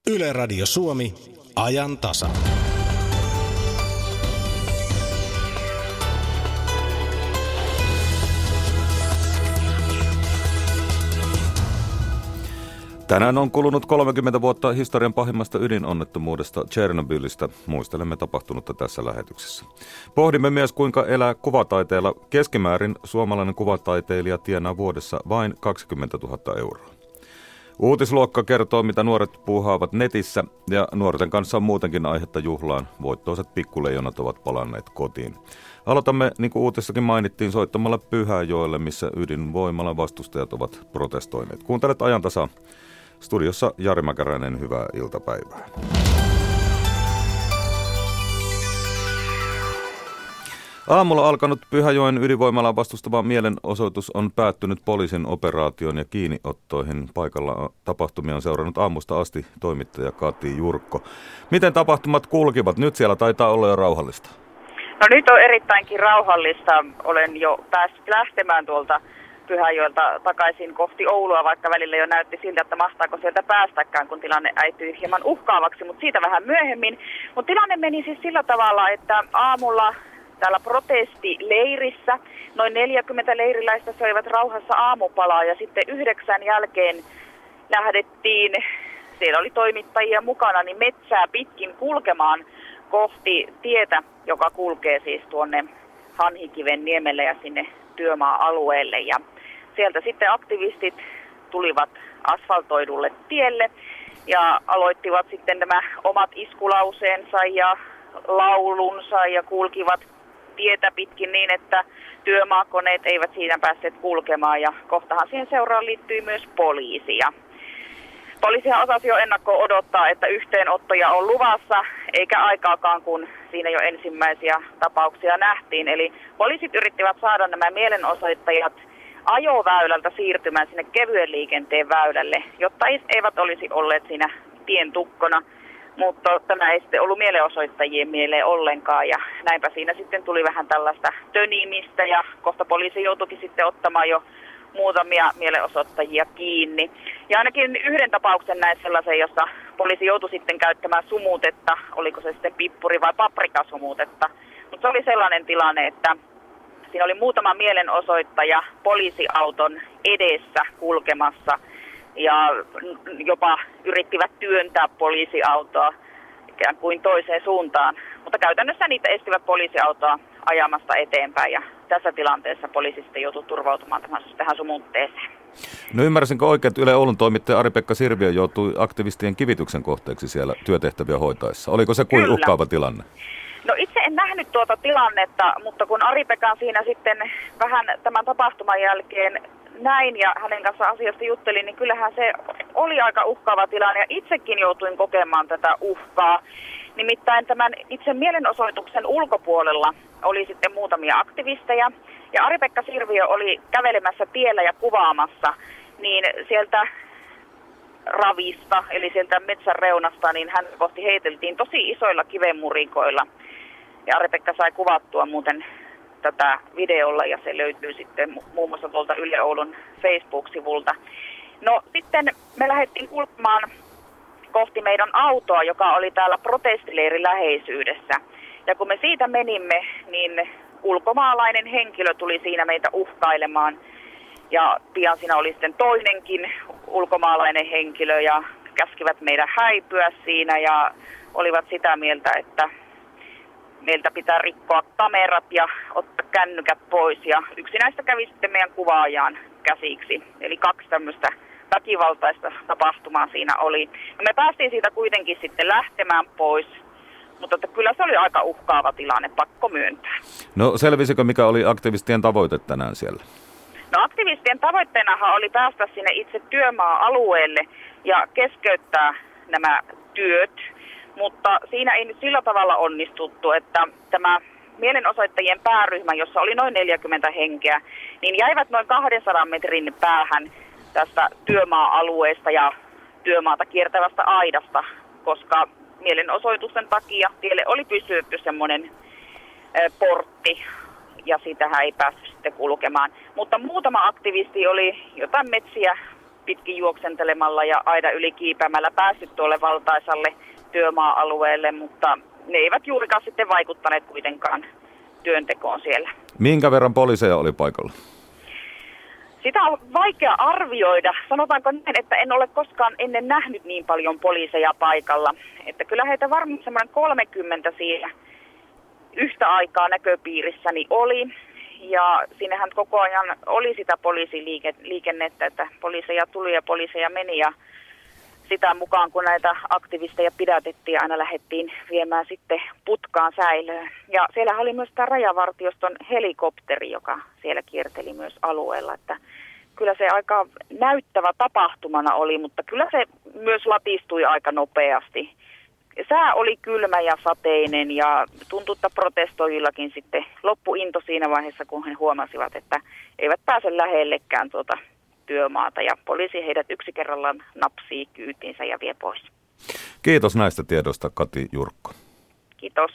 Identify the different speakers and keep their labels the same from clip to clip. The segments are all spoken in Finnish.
Speaker 1: Yle Radio Suomi, ajan tasa.
Speaker 2: Tänään on kulunut 30 vuotta historian pahimmasta ydinonnettomuudesta Tšernobylistä. Muistelemme tapahtunutta tässä lähetyksessä. Pohdimme myös, kuinka elää kuvataiteella. Keskimäärin suomalainen kuvataiteilija tienaa vuodessa vain 20 000 euroa. Uutisluokka kertoo, mitä nuoret puuhaavat netissä, ja nuorten kanssa on muutenkin aihetta juhlaan. Voittoiset pikkuleijonat ovat palanneet kotiin. Aloitamme, niin kuin uutissakin mainittiin, soittamalla Pyhäjoelle, missä ydinvoimalan vastustajat ovat protestoineet. Kuuntelet ajan tasa. Studiossa Jari Mäkäräinen, hyvää iltapäivää. Aamulla alkanut Pyhäjoen ydinvoimalan vastustava mielenosoitus on päättynyt poliisin operaation ja kiinniottoihin. Paikalla tapahtumia on seurannut aamusta asti toimittaja Kati Jurkko. Miten tapahtumat kulkivat? Nyt siellä taitaa olla jo rauhallista.
Speaker 3: No nyt on erittäinkin rauhallista. Olen jo päässyt lähtemään tuolta Pyhäjoelta takaisin kohti Oulua, vaikka välillä jo näytti siltä, että mahtaako sieltä päästäkään, kun tilanne äityi hieman uhkaavaksi, mutta siitä vähän myöhemmin. Mutta tilanne meni siis sillä tavalla, että aamulla täällä protestileirissä noin 40 leiriläistä söivät rauhassa aamupalaa ja sitten 9 jälkeen lähdettiin, siellä oli toimittajia mukana, niin metsää pitkin kulkemaan kohti tietä, joka kulkee siis tuonne Hanhikiven niemelle ja sinne työmaa-alueelle. Ja sieltä sitten aktivistit tulivat asfaltoidulle tielle ja aloittivat sitten nämä omat iskulauseensa ja laulunsa ja kulkivat tietä pitkin niin, että työmaakoneet eivät siinä päässeet kulkemaan ja kohtahan siihen seuraan liittyy myös poliisia. Poliisihan osasi jo ennakkoon odottaa, että yhteenottoja on luvassa, eikä aikaakaan, kun siinä jo ensimmäisiä tapauksia nähtiin. Eli poliisit yrittivät saada nämä mielenosoittajat ajoväylältä siirtymään sinne kevyen liikenteen väylälle, jotta eivät olisi olleet siinä tien tukkona. Mutta tämä ei sitten ollut mielenosoittajien mieleen ollenkaan ja näinpä siinä sitten tuli vähän tällaista tönimistä ja kohta poliisi joutuikin sitten ottamaan jo muutamia mielenosoittajia kiinni. Ja ainakin yhden tapauksen näin sellaisen, jossa poliisi joutui sitten käyttämään sumutetta, oliko se sitten pippuri- vai paprikasumutetta. Mutta se oli sellainen tilanne, että siinä oli muutama mielenosoittaja poliisiauton edessä kulkemassa ja jopa yrittivät työntää poliisiautoa ikään kuin toiseen suuntaan. Mutta käytännössä niitä estivät poliisiautoa ajamasta eteenpäin ja tässä tilanteessa poliisi sitten joutui turvautumaan tähän sumutteeseen.
Speaker 2: No ymmärsinkö oikein, että Yle Oulun toimittaja Ari-Pekka Sirviö joutui aktivistien kivityksen kohteeksi siellä työtehtäviä hoitaessa? Oliko se kuin uhkaava tilanne?
Speaker 3: No itse en nähnyt tuota tilannetta, mutta kun Ari-Pekan siinä sitten vähän tämän tapahtuman jälkeen näin ja hänen kanssa asiasta juttelin, niin kyllähän se oli aika uhkaava tilanne ja itsekin joutuin kokemaan tätä uhkaa. Nimittäin tämän itse mielenosoituksen ulkopuolella oli sitten muutamia aktivisteja ja Ari-Pekka Sirviö oli kävelemässä tiellä ja kuvaamassa, niin sieltä ravista, eli sieltä metsän reunasta, niin hän kohti heiteltiin tosi isoilla kivenmurikoilla. Ja Ari-Pekka sai kuvattua muuten tätä videolla ja se löytyy sitten muun muassa tuolta Yle Oulun Facebook-sivulta. No sitten me lähdettiin kulkemaan kohti meidän autoa, joka oli täällä protestileirin läheisyydessä. Ja kun me siitä menimme, niin ulkomaalainen henkilö tuli siinä meitä uhkailemaan. Ja pian siinä oli sitten toinenkin ulkomaalainen henkilö ja käskivät meidän häipyä siinä ja olivat sitä mieltä, että meiltä pitää rikkoa kamerat ja ottaa kännykät pois. Ja yksi näistä kävi sitten meidän kuvaajaan käsiksi. Eli 2 tämmöistä väkivaltaista tapahtumaa siinä oli. No me päästiin siitä kuitenkin sitten lähtemään pois, mutta että kyllä se oli aika uhkaava tilanne, pakko myöntää.
Speaker 2: No selvisikö, mikä oli aktivistien tavoite tänään siellä?
Speaker 3: No aktivistien tavoitteenahan oli päästä sinne itse työmaa-alueelle ja keskeyttää nämä työt, mutta siinä ei nyt sillä tavalla onnistuttu, että tämä mielenosoittajien pääryhmä, jossa oli noin 40 henkeä, niin jäivät noin 200 metrin päähän tästä työmaa-alueesta ja työmaata kiertävästä aidasta, koska mielenosoitusten takia tielle oli pystytetty semmoinen portti ja sitähän ei päässyt sitten kulkemaan. Mutta muutama aktivisti oli jotain metsiä pitkin juoksentelemalla ja aidan yli kiipeämällä päässyt tuolle valtaisalle työmaa-alueelle, mutta ne eivät juurikaan sitten vaikuttaneet kuitenkaan työntekoon siellä.
Speaker 2: Minkä verran poliiseja oli paikalla?
Speaker 3: Sitä on vaikea arvioida. Sanotaanko näin, että en ole koskaan ennen nähnyt niin paljon poliiseja paikalla. Että kyllä heitä varmaan semmoinen 30 siinä yhtä aikaa näköpiirissäni oli. Ja siinähän koko ajan oli sitä poliisiliikennettä, että poliiseja tuli ja poliiseja meni. Ja sitä mukaan, kun näitä aktivisteja pidätettiin, aina lähdettiin viemään sitten putkaan säilöön. Ja siellä oli myös tämä rajavartioston helikopteri, joka siellä kierteli myös alueella. Että kyllä se aika näyttävä tapahtumana oli, mutta kyllä se myös latistui aika nopeasti. Sää oli kylmä ja sateinen ja tuntui, että protestoijillakin sitten loppui into siinä vaiheessa, kun he huomasivat, että eivät pääse lähellekään tuota työmaata ja poliisi heidät yksi kerrallaan napsii kyytiinsä ja vie pois.
Speaker 2: Kiitos näistä tiedoista, Kati Jurkko.
Speaker 3: Kiitos.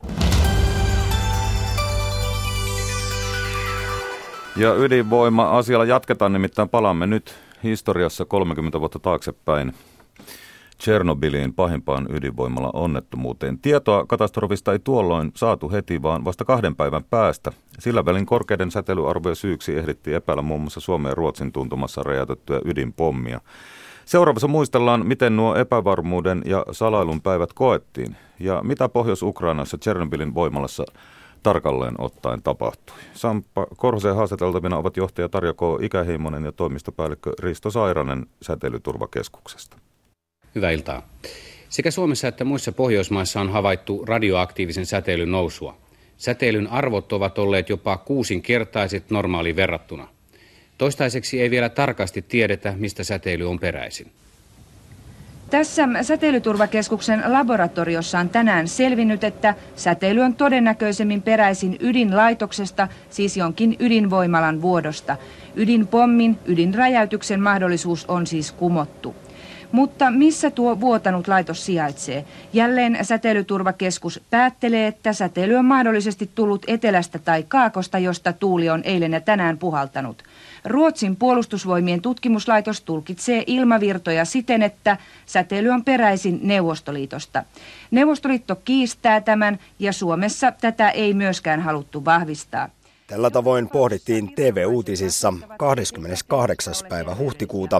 Speaker 2: Ja ydinvoima-asialla jatketaan, nimittäin palaamme nyt historiassa 30 vuotta taaksepäin Tšernobyliin, pahimpaan ydinvoimalla onnettomuuteen. Tietoa katastrofista ei tuolloin saatu heti, vaan vasta 2 päivän päästä. Sillä välin korkeiden säteilyarvojen syyksi ehdittiin epäillä muun muassa Suomen ja Ruotsin tuntumassa räjäytettyä ydinpommia. Seuraavassa muistellaan, miten nuo epävarmuuden ja salailun päivät koettiin ja mitä Pohjois-Ukrainassa Tšernobylin voimalassa tarkalleen ottaen tapahtui. Samppa Korhoseen haastateltavina ovat johtaja Tarja K. Ikäheimonen ja toimistopäällikkö Risto Sairanen Säteilyturvakeskuksesta.
Speaker 4: Hyvää iltaa. Sekä Suomessa että muissa Pohjoismaissa on havaittu radioaktiivisen säteilyn nousua. Säteilyn arvot ovat olleet jopa 6-kertaiset normaaliin verrattuna. Toistaiseksi ei vielä tarkasti tiedetä, mistä säteily on peräisin.
Speaker 5: Tässä Säteilyturvakeskuksen laboratoriossa on tänään selvinnyt, että säteily on todennäköisemmin peräisin ydinlaitoksesta, siis jonkin ydinvoimalan vuodosta. Ydinpommin, ydinräjäytyksen mahdollisuus on siis kumottu. Mutta missä tuo vuotanut laitos sijaitsee? Jälleen Säteilyturvakeskus päättelee, että säteily on mahdollisesti tullut etelästä tai kaakosta, josta tuuli on eilen ja tänään puhaltanut. Ruotsin puolustusvoimien tutkimuslaitos tulkitsee ilmavirtoja siten, että säteily on peräisin Neuvostoliitosta. Neuvostoliitto kiistää tämän ja Suomessa tätä ei myöskään haluttu vahvistaa.
Speaker 6: Tällä tavoin pohdittiin TV-uutisissa 28. päivä huhtikuuta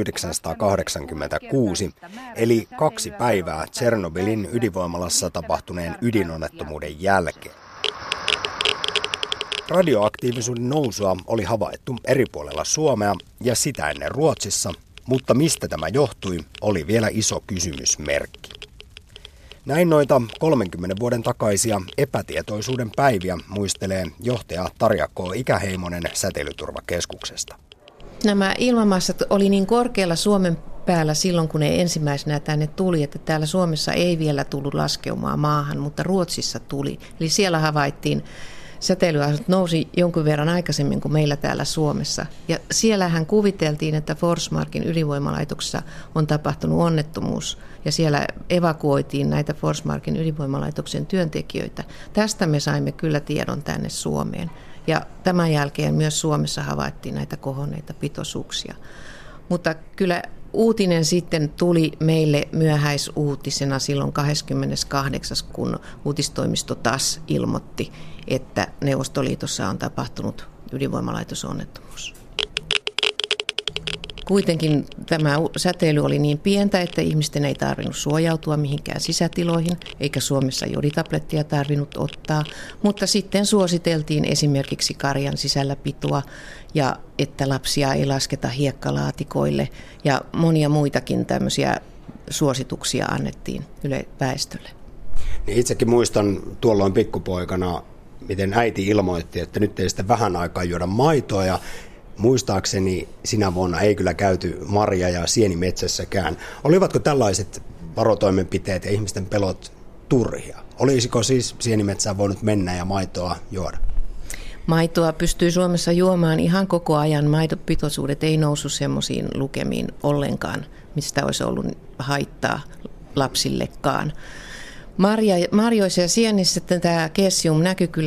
Speaker 6: 1986, eli 2 päivää Tšernobylin ydinvoimalassa tapahtuneen ydinonnettomuuden jälkeen. Radioaktiivisuuden nousua oli havaittu eri puolella Suomea ja sitä ennen Ruotsissa, mutta mistä tämä johtui, oli vielä iso kysymysmerkki. Näin noita 30 vuoden takaisia epätietoisuuden päiviä muistelee johtaja Tarja K. Ikäheimonen Säteilyturvakeskuksesta.
Speaker 7: Nämä ilmamassat oli niin korkealla Suomen päällä silloin, kun ne ensimmäisenä tänne tuli, että täällä Suomessa ei vielä tullut laskeumaan maahan, mutta Ruotsissa tuli. Eli siellä havaittiin, säteilyasut nousi jonkun verran aikaisemmin kuin meillä täällä Suomessa. Ja siellähän kuviteltiin, että Forsmarkin ydinvoimalaitoksessa on tapahtunut onnettomuus. Ja siellä evakuoitiin näitä Forsmarkin ydinvoimalaitoksen työntekijöitä. Tästä me saimme kyllä tiedon tänne Suomeen. Ja tämän jälkeen myös Suomessa havaittiin näitä kohonneita pitoisuuksia. Mutta kyllä uutinen sitten tuli meille myöhäisuutisena silloin 28. kun uutistoimisto TASS ilmoitti, että Neuvostoliitossa on tapahtunut ydinvoimalaitosonnettomuus. Kuitenkin tämä säteily oli niin pientä, että ihmisten ei tarvinnut suojautua mihinkään sisätiloihin, eikä Suomessa joditablettia tarvinnut ottaa, mutta sitten suositeltiin esimerkiksi karjan sisälläpitoa ja että lapsia ei lasketa hiekkalaatikoille ja monia muitakin tämmöisiä suosituksia annettiin väestölle.
Speaker 6: Niin itsekin muistan tuolloin pikkupoikana, miten äiti ilmoitti, että nyt ei sitten vähän aikaa juoda maitoa ja muistaakseni sinä vuonna ei kyllä käyty marja- ja sienimetsässäkään. Olivatko tällaiset varotoimenpiteet ja ihmisten pelot turhia? Olisiko siis sienimetsään voinut mennä ja maitoa juoda?
Speaker 7: Maitoa pystyy Suomessa juomaan ihan koko ajan. Maitopitoisuudet ei noussut semmoisiin lukemiin ollenkaan, mistä olisi ollut haittaa lapsillekaan. Marjoissa ja sienissä tämä cesium näkyi kyllä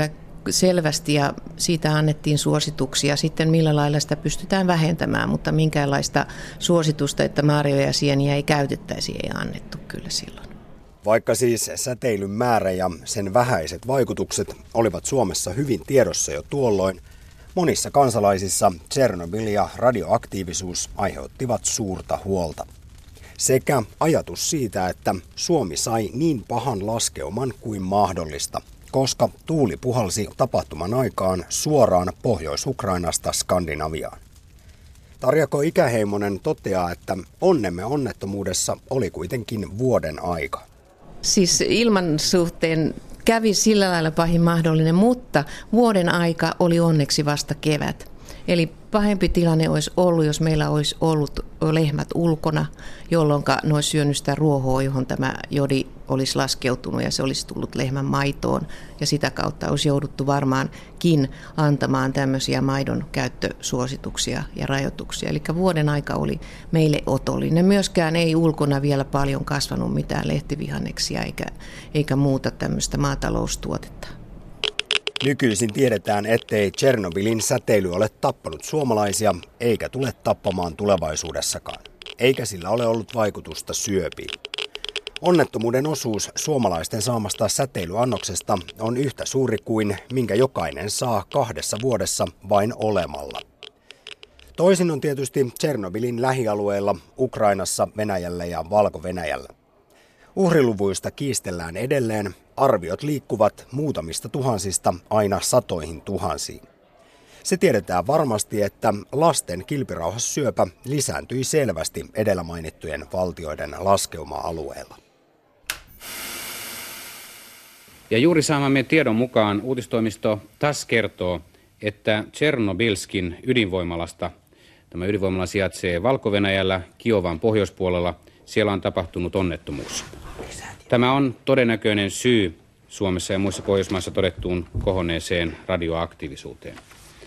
Speaker 7: selvästi ja siitä annettiin suosituksia. Sitten millä lailla sitä pystytään vähentämään, mutta minkäänlaista suositusta, että marjoja ja sieniä ei käytettäisi, ei annettu kyllä silloin.
Speaker 6: Vaikka siis säteilyn määrä ja sen vähäiset vaikutukset olivat Suomessa hyvin tiedossa jo tuolloin, monissa kansalaisissa Tšernobyl ja radioaktiivisuus aiheuttivat suurta huolta. Sekä ajatus siitä, että Suomi sai niin pahan laskeuman kuin mahdollista, koska tuuli puhalsi tapahtuman aikaan suoraan Pohjois-Ukrainasta Skandinaviaan. Tarja K. Ikäheimonen toteaa, että onnemme onnettomuudessa oli kuitenkin vuoden aika.
Speaker 7: Siis ilman suhteen kävi sillä lailla pahin mahdollinen, mutta vuoden aika oli onneksi vasta kevät. Eli pahempi tilanne olisi ollut, jos meillä olisi ollut lehmät ulkona, jolloin ne olisi syönyt sitä ruohoa, johon tämä jodi olisi laskeutunut ja se olisi tullut lehmän maitoon. Ja sitä kautta olisi jouduttu varmaankin antamaan tämmöisiä maidon käyttösuosituksia ja rajoituksia. Eli vuoden aika oli meille otollinen. Myöskään ei ulkona vielä paljon kasvanut mitään lehtivihanneksia eikä muuta tämmöistä maataloustuotetta.
Speaker 6: Nykyisin tiedetään, ettei Tšernobylin säteily ole tappanut suomalaisia eikä tule tappamaan tulevaisuudessakaan. Eikä sillä ole ollut vaikutusta syöpiin. Onnettomuuden osuus suomalaisten saamasta säteilyannoksesta on yhtä suuri kuin minkä jokainen saa 2 vuodessa vain olemalla. Toisin on tietysti Tšernobylin lähialueilla, Ukrainassa, Venäjällä ja Valko-Venäjällä. Uhriluvuista kiistellään edelleen, arviot liikkuvat muutamista tuhansista aina satoihin tuhansiin. Se tiedetään varmasti, että lasten kilpirauhassyöpä lisääntyi selvästi edellä mainittujen valtioiden laskeuma-alueella.
Speaker 4: Ja juuri saamamme tiedon mukaan uutistoimisto TASS kertoo, että Tšernobylskin ydinvoimalasta, tämä ydinvoimala sijaitsee Valko-Venäjällä, Kiovan pohjoispuolella, siellä on tapahtunut onnettomuus. Tämä on todennäköinen syy Suomessa ja muissa Pohjoismaissa todettuun kohonneeseen radioaktiivisuuteen.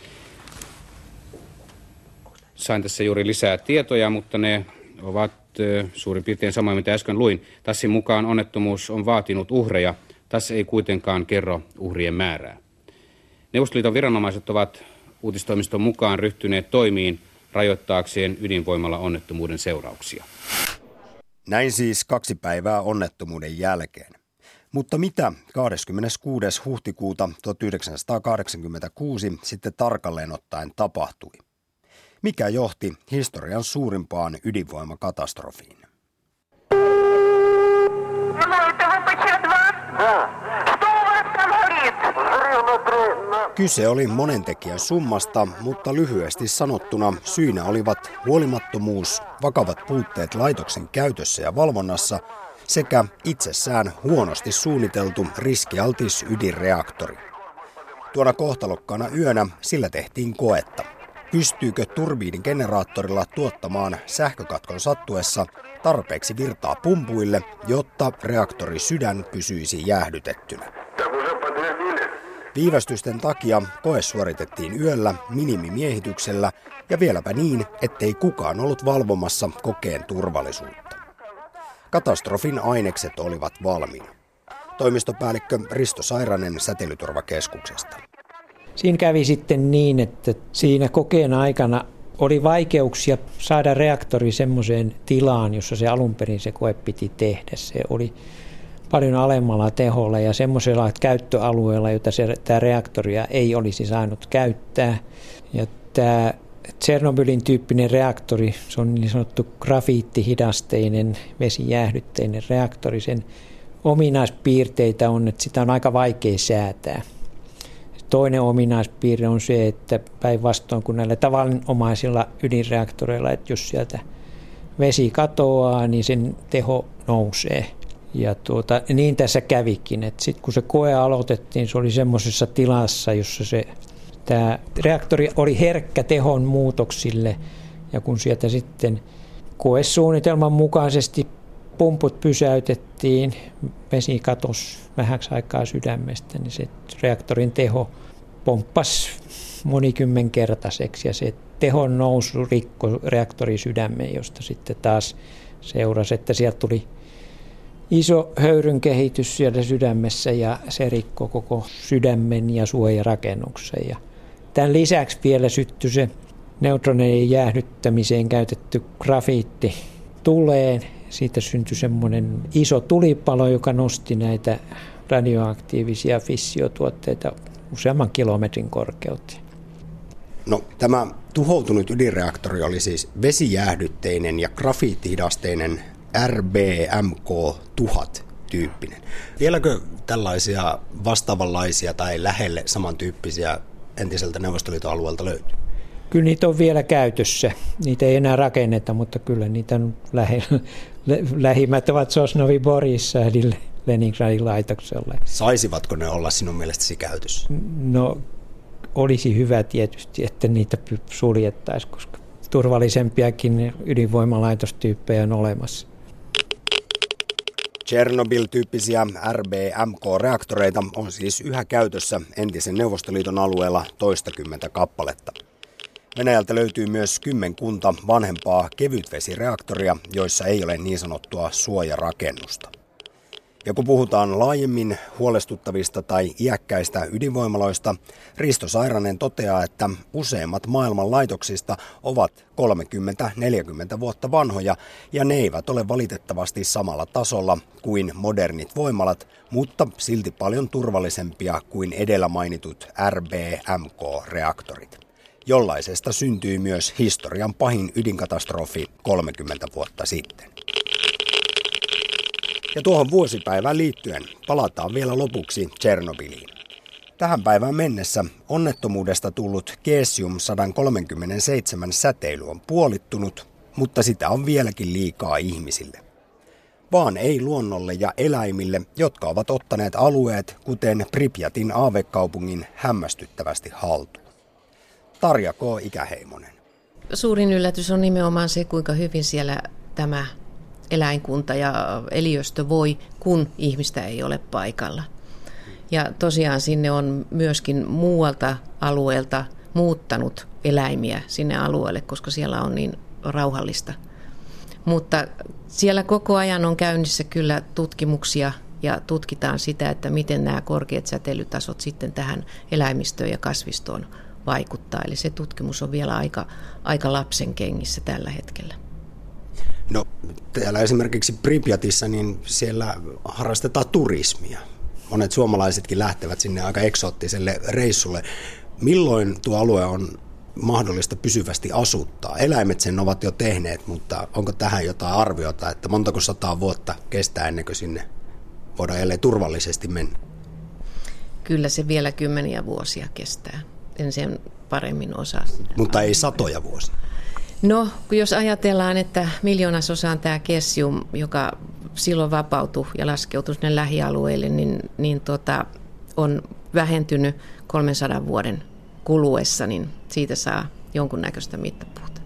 Speaker 4: Sain tässä juuri lisää tietoja, mutta ne ovat suurin piirtein samoin, mitä äsken luin. TASSin mukaan onnettomuus on vaatinut uhreja. TASS ei kuitenkaan kerro uhrien määrää. Neuvostoliiton viranomaiset ovat uutistoimiston mukaan ryhtyneet toimiin rajoittaakseen ydinvoimalla onnettomuuden seurauksia.
Speaker 6: Näin siis 2 päivää onnettomuuden jälkeen. Mutta mitä 26. huhtikuuta 1986 sitten tarkalleen ottaen tapahtui? Mikä johti historian suurimpaan ydinvoimakatastrofiin? Kyse oli monentekijän summasta, mutta lyhyesti sanottuna syynä olivat huolimattomuus, vakavat puutteet laitoksen käytössä ja valvonnassa sekä itsessään huonosti suunniteltu riskialtis ydinreaktori. Tuona kohtalokkaana yönä sillä tehtiin koetta. Pystyykö turbiinin generaattorilla tuottamaan sähkökatkon sattuessa tarpeeksi virtaa pumpuille, jotta reaktori sydän pysyisi jäähdytettynä? Viivästysten takia koe suoritettiin yöllä minimimiehityksellä ja vieläpä niin, ettei kukaan ollut valvomassa kokeen turvallisuutta. Katastrofin ainekset olivat valmiina. Toimistopäällikkö Risto Sairanen Säteilyturvakeskuksesta.
Speaker 8: Siinä kävi sitten niin, että siinä kokeen aikana oli vaikeuksia saada reaktori semmoiseen tilaan, jossa se alun perin se koe piti tehdä. Se oli paljon alemmalla teholla ja semmoisella käyttöalueella, jota tämä reaktoria ei olisi saanut käyttää. Ja tämä Tšernobylin tyyppinen reaktori, se on niin sanottu grafiittihidasteinen, vesijäähdytteinen reaktori. Sen ominaispiirteitä on, että sitä on aika vaikea säätää. Toinen ominaispiirre on se, että päinvastoin kuin näillä tavanomaisilla ydinreaktoreilla, että jos sieltä vesi katoaa, niin sen teho nousee. Ja niin tässä kävikin, että sitten kun se koe aloitettiin, se oli semmoisessa tilassa, jossa tämä reaktori oli herkkä tehon muutoksille. Ja kun sieltä sitten koesuunnitelman mukaisesti pumput pysäytettiin, vesi katosi vähäksi aikaa sydämestä, niin se reaktorin teho pomppasi monikymmenkertaiseksi ja se tehon nousu rikkoi reaktorin sydämeen, josta sitten taas seurasi, että sieltä tuli iso höyryn kehitys siellä sydämessä ja se rikkoi koko sydämen ja suojarakennuksen. Ja tämän lisäksi vielä syttyi se neutroneiden jäähdyttämiseen käytetty grafiitti tuleen. Siitä syntyi semmoinen iso tulipalo, joka nosti näitä radioaktiivisia fissiotuotteita useamman kilometrin korkeuteen.
Speaker 6: No, tämä tuhoutunut ydinreaktori oli siis vesijäähdytteinen ja grafiittihidasteinen RBMK-1000-tyyppinen. Vieläkö tällaisia vastaavanlaisia tai lähelle samantyyppisiä entiseltä Neuvostoliiton alueelta löytyy?
Speaker 8: Kyllä niitä on vielä käytössä. Niitä ei enää rakenneta, mutta kyllä niitä on lähimmät ovat Sosnovyj Borissa eli Leningradin laitoksella.
Speaker 6: Saisivatko ne olla sinun mielestäsi käytössä?
Speaker 8: No, olisi hyvä tietysti, että niitä suljettaisiin, koska turvallisempiakin ydinvoimalaitostyyppejä on olemassa.
Speaker 6: Tšernobyl-tyyppisiä RBMK-reaktoreita on siis yhä käytössä entisen Neuvostoliiton alueella toistakymmentä kappaletta. Venäjältä löytyy myös kymmenkunta vanhempaa kevytvesireaktoria, joissa ei ole niin sanottua suojarakennusta. Ja kun puhutaan laajemmin huolestuttavista tai iäkkäistä ydinvoimaloista, Risto Sairanen toteaa, että useimmat maailman laitoksista ovat 30-40 vuotta vanhoja ja ne eivät ole valitettavasti samalla tasolla kuin modernit voimalat, mutta silti paljon turvallisempia kuin edellä mainitut RBMK-reaktorit. Jollaisesta syntyi myös historian pahin ydinkatastrofi 30 vuotta sitten. Ja tuohon vuosipäivään liittyen palataan vielä lopuksi Tšernobyliin. Tähän päivään mennessä onnettomuudesta tullut cesium-137 säteily on puolittunut, mutta sitä on vieläkin liikaa ihmisille. Vaan ei luonnolle ja eläimille, jotka ovat ottaneet alueet, kuten Pripjatin aavekaupungin, hämmästyttävästi haltuun. Tarja K. Ikäheimonen.
Speaker 7: Suurin yllätys on nimenomaan se, kuinka hyvin siellä tämä eläinkunta ja eliöstö voi, kun ihmistä ei ole paikalla. Ja tosiaan sinne on myöskin muualta alueelta muuttanut eläimiä sinne alueelle, koska siellä on niin rauhallista. Mutta siellä koko ajan on käynnissä kyllä tutkimuksia ja tutkitaan sitä, että miten nämä korkeat säteilytasot sitten tähän eläimistöön ja kasvistoon vaikuttaa. Eli se tutkimus on vielä aika lapsen kengissä tällä hetkellä.
Speaker 6: No, täällä esimerkiksi Pripjatissa, niin siellä harrastetaan turismia. Monet suomalaisetkin lähtevät sinne aika eksoottiselle reissulle. Milloin tuo alue on mahdollista pysyvästi asuttaa? Eläimet sen ovat jo tehneet, mutta onko tähän jotain arviota, että montako 100 vuotta kestää ennen kuin sinne voidaan jälleen turvallisesti mennä?
Speaker 7: Kyllä se vielä 10 vuosia kestää. En sen paremmin osaa.
Speaker 6: Mutta ei satoja vuosia.
Speaker 7: No, jos ajatellaan, että 1/1000 on tämä cesium, joka silloin vapautui ja laskeutui sinne lähialueille, niin on vähentynyt 300 vuoden kuluessa, niin siitä saa jonkunnäköistä mittapuuta.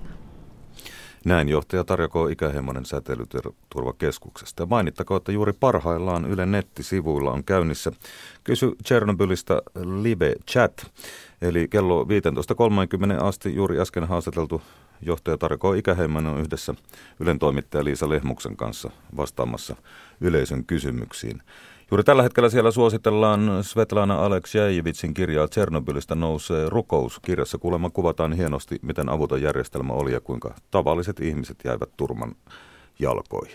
Speaker 2: Näin johtaja Tarja K. Ikäheimonen Säteilyturvakeskuksesta. Ja mainittakoon, että juuri parhaillaan Yle nettisivuilla on käynnissä Kysy Tšernobylistä live chat. Eli kello 15.30 asti juuri äsken haastateltu johtaja Tarja K. Ikäheimonen on yhdessä Ylen toimittaja Liisa Lehmuksen kanssa vastaamassa yleisön kysymyksiin. Juuri tällä hetkellä siellä suositellaan Svetlana Aleksejevitsin kirjaa Tšernobylistä nousee rukous. Kirjassa kuulemma kuvataan hienosti, miten avuton järjestelmä oli ja kuinka tavalliset ihmiset jäivät turman jalkoihin.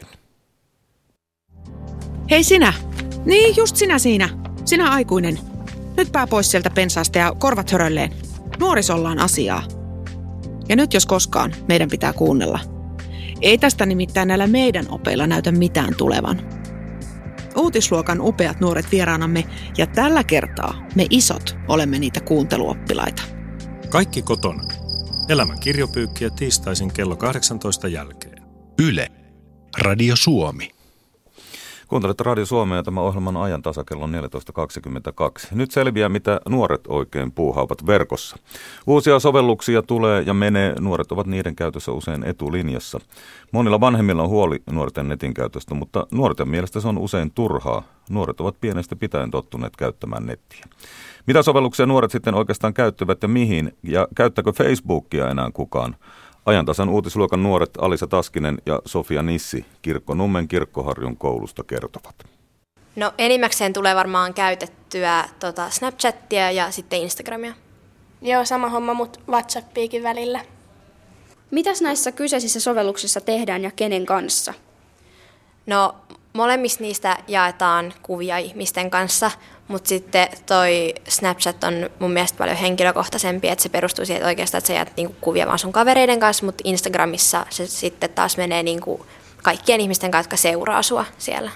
Speaker 9: Hei sinä! Niin, just sinä siinä. Sinä aikuinen. Nyt pää pois sieltä pensaasta ja korvat hörölleen. Nuorisolla on asiaa. Ja nyt jos koskaan, meidän pitää kuunnella. Ei tästä nimittäin näillä meidän opeilla näytä mitään tulevan. Uutisluokan upeat nuoret vieraanamme ja tällä kertaa me isot olemme niitä kuunteluoppilaita.
Speaker 10: Kaikki kotona. Elämän kirjopyykkiä tiistaisin kello 18 jälkeen.
Speaker 1: Yle. Radio Suomi.
Speaker 2: Kuuntelette Radio Suomea ja tämä ohjelman ajan tasa kello 14.22. Nyt selviää, mitä nuoret oikein puuhaavat verkossa. Uusia sovelluksia tulee ja menee. Nuoret ovat niiden käytössä usein etulinjassa. Monilla vanhemmilla on huoli nuorten netin käytöstä, mutta nuorten mielestä se on usein turhaa. Nuoret ovat pienestä pitäen tottuneet käyttämään nettiä. Mitä sovelluksia nuoret sitten oikeastaan käyttävät ja mihin? Ja käyttääkö Facebookia enää kukaan? Ajantasan uutisluokan nuoret Alisa Taskinen ja Sofia Nissi Kirkkonummen Kirkkoharjun koulusta kertovat.
Speaker 11: No enimmäkseen tulee varmaan käytettyä Snapchatia ja sitten Instagramia.
Speaker 12: Joo, sama homma, mutta WhatsAppiikin välillä.
Speaker 13: Mitäs näissä kyseisissä sovelluksissa tehdään ja kenen kanssa?
Speaker 11: No molemmissa niistä jaetaan kuvia ihmisten kanssa, mutta sitten toi Snapchat on mun mielestä paljon henkilökohtaisempi, että se perustuu siihen, että oikeastaan että sä jäät niinku kuvia vaan sun kavereiden kanssa, mutta Instagramissa se sitten taas menee niinku kaikkien ihmisten kanssa, jotka seuraa sua siellä.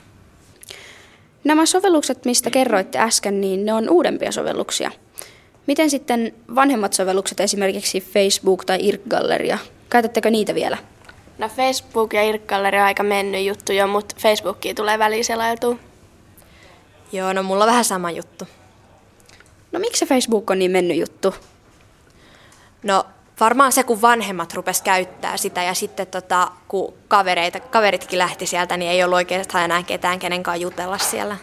Speaker 13: Nämä sovellukset, mistä kerroitte äsken, niin ne on uudempia sovelluksia. Miten sitten vanhemmat sovellukset, esimerkiksi Facebook tai Irk-galleria, käytättekö niitä vielä?
Speaker 12: No Facebook ja Irk-galleria on aika mennyt juttu jo, mutta Facebookiin tulee väliin selailtua.
Speaker 11: Joo, no mulla on vähän sama juttu.
Speaker 13: No miksi se Facebook on niin mennyt juttu?
Speaker 11: No varmaan se, kun vanhemmat rupes käyttää sitä ja sitten kun kaveritkin lähti sieltä, niin ei ollut oikeastaan enää ketään, kenen kanssa jutella siellä.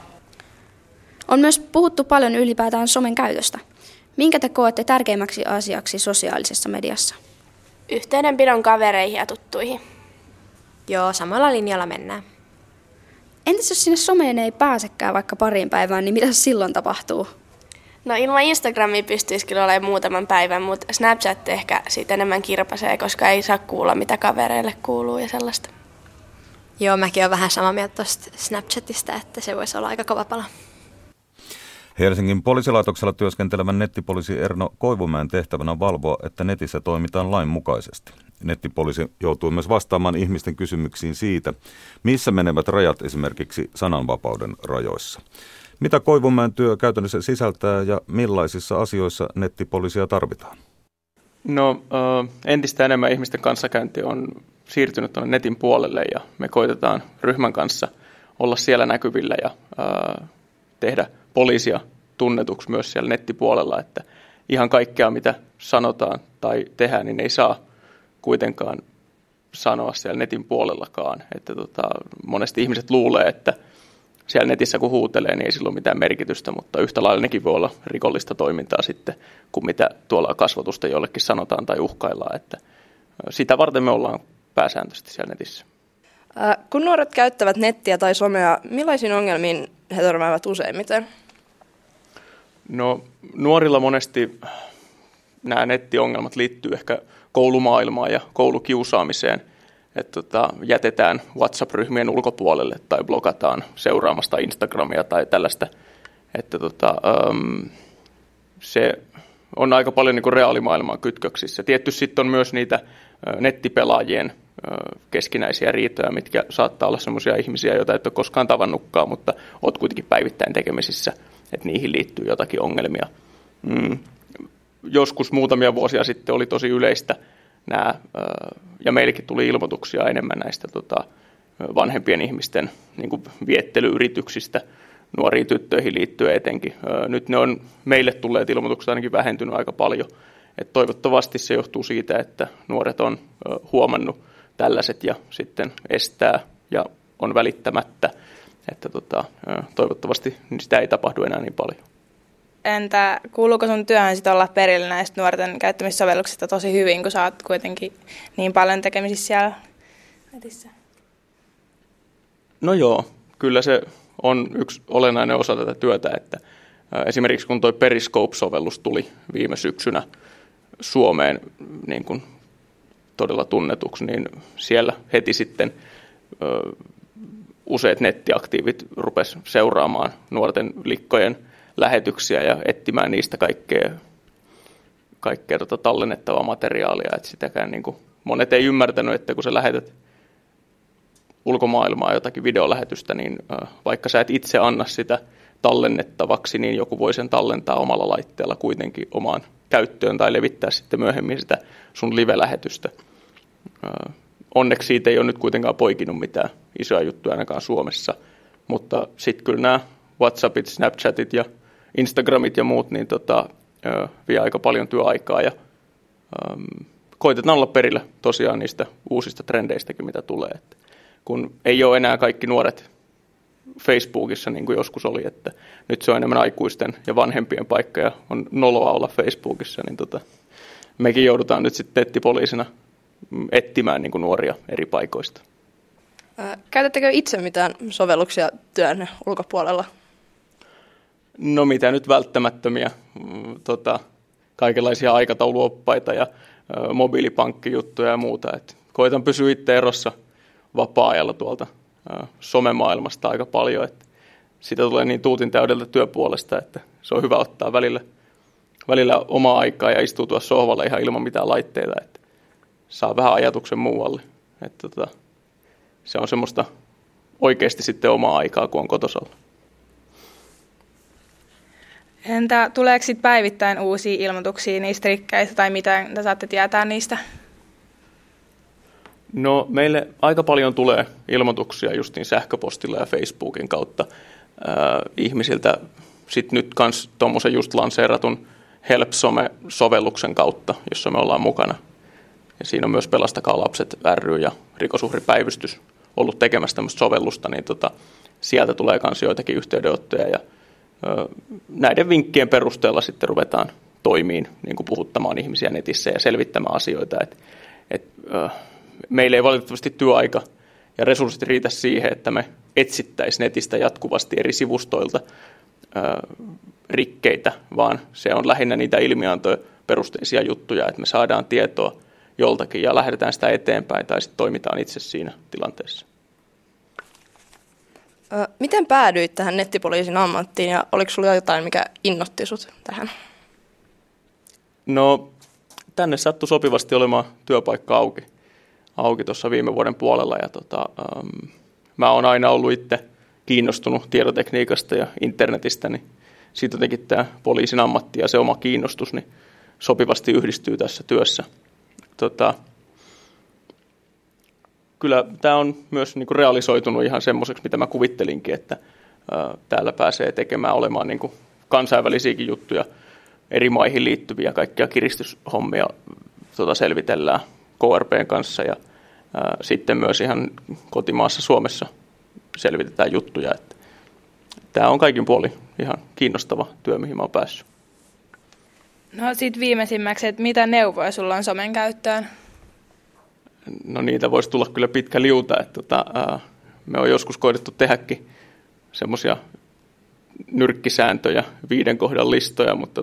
Speaker 13: On myös puhuttu paljon ylipäätään somen käytöstä. Minkä te koette tärkeimmäksi asiaksi sosiaalisessa mediassa?
Speaker 12: Yhteydenpidon kavereihin ja tuttuihin.
Speaker 11: Joo, samalla linjalla mennään.
Speaker 13: Entäs jos sinne someen ei pääsekään vaikka pariin päivään, niin mitä silloin tapahtuu?
Speaker 12: No ilman Instagramia pystyisi kyllä olemaan muutaman päivän, mutta Snapchat ehkä siitä enemmän kirpasee, koska ei saa kuulla, mitä kavereille kuuluu ja sellaista.
Speaker 11: Joo, mäkin olen vähän samaa mieltä tuosta Snapchatista, että se voisi olla aika kova pala.
Speaker 2: Helsingin poliisilaitoksella työskentelevän nettipoliisi Erno Koivumäen tehtävänä on valvoa, että netissä toimitaan lainmukaisesti. Nettipoliisi joutuu myös vastaamaan ihmisten kysymyksiin siitä, missä menevät rajat esimerkiksi sananvapauden rajoissa. Mitä Koivumäen työ käytännössä sisältää ja millaisissa asioissa nettipoliisia tarvitaan?
Speaker 14: No entistä enemmän ihmisten kanssakäynti on siirtynyt tuonne netin puolelle ja me koitetaan ryhmän kanssa olla siellä näkyvillä ja tehdä poliisia tunnetuksi myös siellä nettipuolella, että ihan kaikkea mitä sanotaan tai tehdään, niin ei saa kuitenkaan sanoa siellä netin puolellakaan. Että monesti ihmiset luulee, että siellä netissä kun huutelee, niin ei sillä ole mitään merkitystä, mutta yhtä lailla nekin voi olla rikollista toimintaa sitten, kuin mitä tuolla kasvatusta jollekin sanotaan tai uhkaillaan. Että sitä varten me ollaan pääsääntöisesti siellä netissä.
Speaker 15: Kun nuoret käyttävät nettiä tai somea, millaisiin ongelmiin he törmäävät useimmiten?
Speaker 14: No nuorilla monesti nämä nettiongelmat liittyy ehkä koulumaailmaan ja koulukiusaamiseen, että jätetään WhatsApp-ryhmien ulkopuolelle tai blokataan seuraamasta Instagramia tai tällaista, että se on aika paljon niin kuin reaalimaailmaan kytköksissä. Tietysti sitten on myös niitä nettipelaajien keskinäisiä riitoja, mitkä saattaa olla sellaisia ihmisiä, joita et ole koskaan tavannutkaan, mutta olet kuitenkin päivittäin tekemisissä, että niihin liittyy jotakin ongelmia. Joskus muutamia vuosia sitten oli tosi yleistä nämä, ja meillekin tuli ilmoituksia enemmän näistä vanhempien ihmisten niin kuin viettelyyrityksistä, nuoriin tyttöihin liittyen etenkin. Nyt ne on meille tulleet ilmoitukset ainakin vähentynyt aika paljon. Et toivottavasti se johtuu siitä, että nuoret on huomannut tällaiset ja sitten estää ja on välittämättä. Että toivottavasti sitä ei tapahdu enää niin paljon.
Speaker 15: Entä kuuluuko sun työhön sit olla perillä näistä nuorten käyttämissovelluksista tosi hyvin, kun sä oot kuitenkin niin paljon tekemisissä siellä netissä?
Speaker 14: No joo, kyllä se on yksi olennainen osa tätä työtä, että esimerkiksi kun toi Periscope-sovellus tuli viime syksynä Suomeen niin kuin todella tunnetuksi, niin siellä heti sitten useat nettiaktiivit rupes seuraamaan nuorten likkojen lähetyksiä ja etsimään niistä kaikkea tallennettavaa materiaalia. Että sitäkään niin kuin monet ei ymmärtänyt, että kun sä lähetät ulkomaailmaa jotakin videolähetystä, niin vaikka sä et itse anna sitä tallennettavaksi, niin joku voi sen tallentaa omalla laitteella kuitenkin omaan käyttöön tai levittää sitten myöhemmin sitä sun live-lähetystä. Onneksi siitä ei ole nyt kuitenkaan poikinut mitään isoja juttuja ainakaan Suomessa, mutta sitten kyllä nämä WhatsAppit, Snapchatit ja Instagramit ja muut niin vie aika paljon työaikaa ja koitetaan olla perillä tosiaan niistä uusista trendeistäkin, mitä tulee. Että kun ei ole enää kaikki nuoret Facebookissa niin kuin joskus oli, että nyt se on enemmän aikuisten ja vanhempien paikka ja on noloa olla Facebookissa, niin mekin joudutaan nyt sitten nettipoliisina etsimään niin kuin nuoria eri paikoista.
Speaker 16: Käytättekö itse mitään sovelluksia työn ulkopuolella?
Speaker 14: No mitä nyt välttämättömiä, kaikenlaisia aikatauluoppaita ja mobiilipankkijuttuja ja muuta. Et koitan pysyä itse erossa vapaa-ajalla tuolta somemaailmasta aika paljon. Et sitä tulee niin tuutin täydeltä työpuolesta, että se on hyvä ottaa välillä omaa aikaa ja istuutua sohvalla ihan ilman mitään laitteita. Et saa vähän ajatuksen muualle. Se on semmoista oikeasti sitten omaa aikaa, kun on kotosalla.
Speaker 15: Entä tuleeko sitten päivittäin uusia ilmoituksia niistä rikkeistä tai mitä te saatte tietää niistä?
Speaker 14: No meille aika paljon tulee ilmoituksia justiin sähköpostilla ja Facebookin kautta ihmisiltä. Sitten nyt kans tuommoisen just lanseeratun Help-some-sovelluksen kautta, jossa me ollaan mukana. Ja siinä on myös Pelastakaa lapset ry ja Rikosuhripäivystys ollut tekemässä tämmöistä sovellusta, niin sieltä tulee myös joitakin yhteydenottoja ja näiden vinkkien perusteella sitten ruvetaan toimiin, niin kuin puhuttamaan ihmisiä netissä ja selvittämään asioita. Meillä ei valitettavasti työaika ja resurssit riitä siihen, että me etsittäisiin netistä jatkuvasti eri sivustoilta rikkeitä, vaan se on lähinnä niitä ilmiantoperusteisia juttuja, että me saadaan tietoa joltakin ja lähdetään sitä eteenpäin tai sitten toimitaan itse siinä tilanteessa.
Speaker 16: Miten päädyit tähän nettipoliisin ammattiin ja oliko sulla jotain, mikä innoitti sut tähän?
Speaker 14: No tänne sattui sopivasti olemaan työpaikka auki tuossa viime vuoden puolella ja mä oon aina ollut itse kiinnostunut tietotekniikasta ja internetistä, niin siitä jotenkin tämä poliisin ammatti ja se oma kiinnostus niin sopivasti yhdistyy tässä työssä. Kyllä tämä on myös niin kuin realisoitunut ihan semmoiseksi, mitä mä kuvittelinkin, että täällä pääsee tekemään olemaan niin kuin kansainvälisiäkin juttuja, eri maihin liittyviä kaikkia kiristyshommia selvitellään KRPn kanssa ja sitten myös ihan kotimaassa Suomessa selvitetään juttuja. Että tämä on kaikin puolin ihan kiinnostava työ, mihin mä oon päässyt.
Speaker 15: No sitten viimeisimmäksi, että mitä neuvoja sulla on somen käyttöön?
Speaker 14: No niitä voisi tulla kyllä pitkä liuta, että me on joskus koitettu tehdäkin semmoisia nyrkkisääntöjä, 5 kohdan listoja, mutta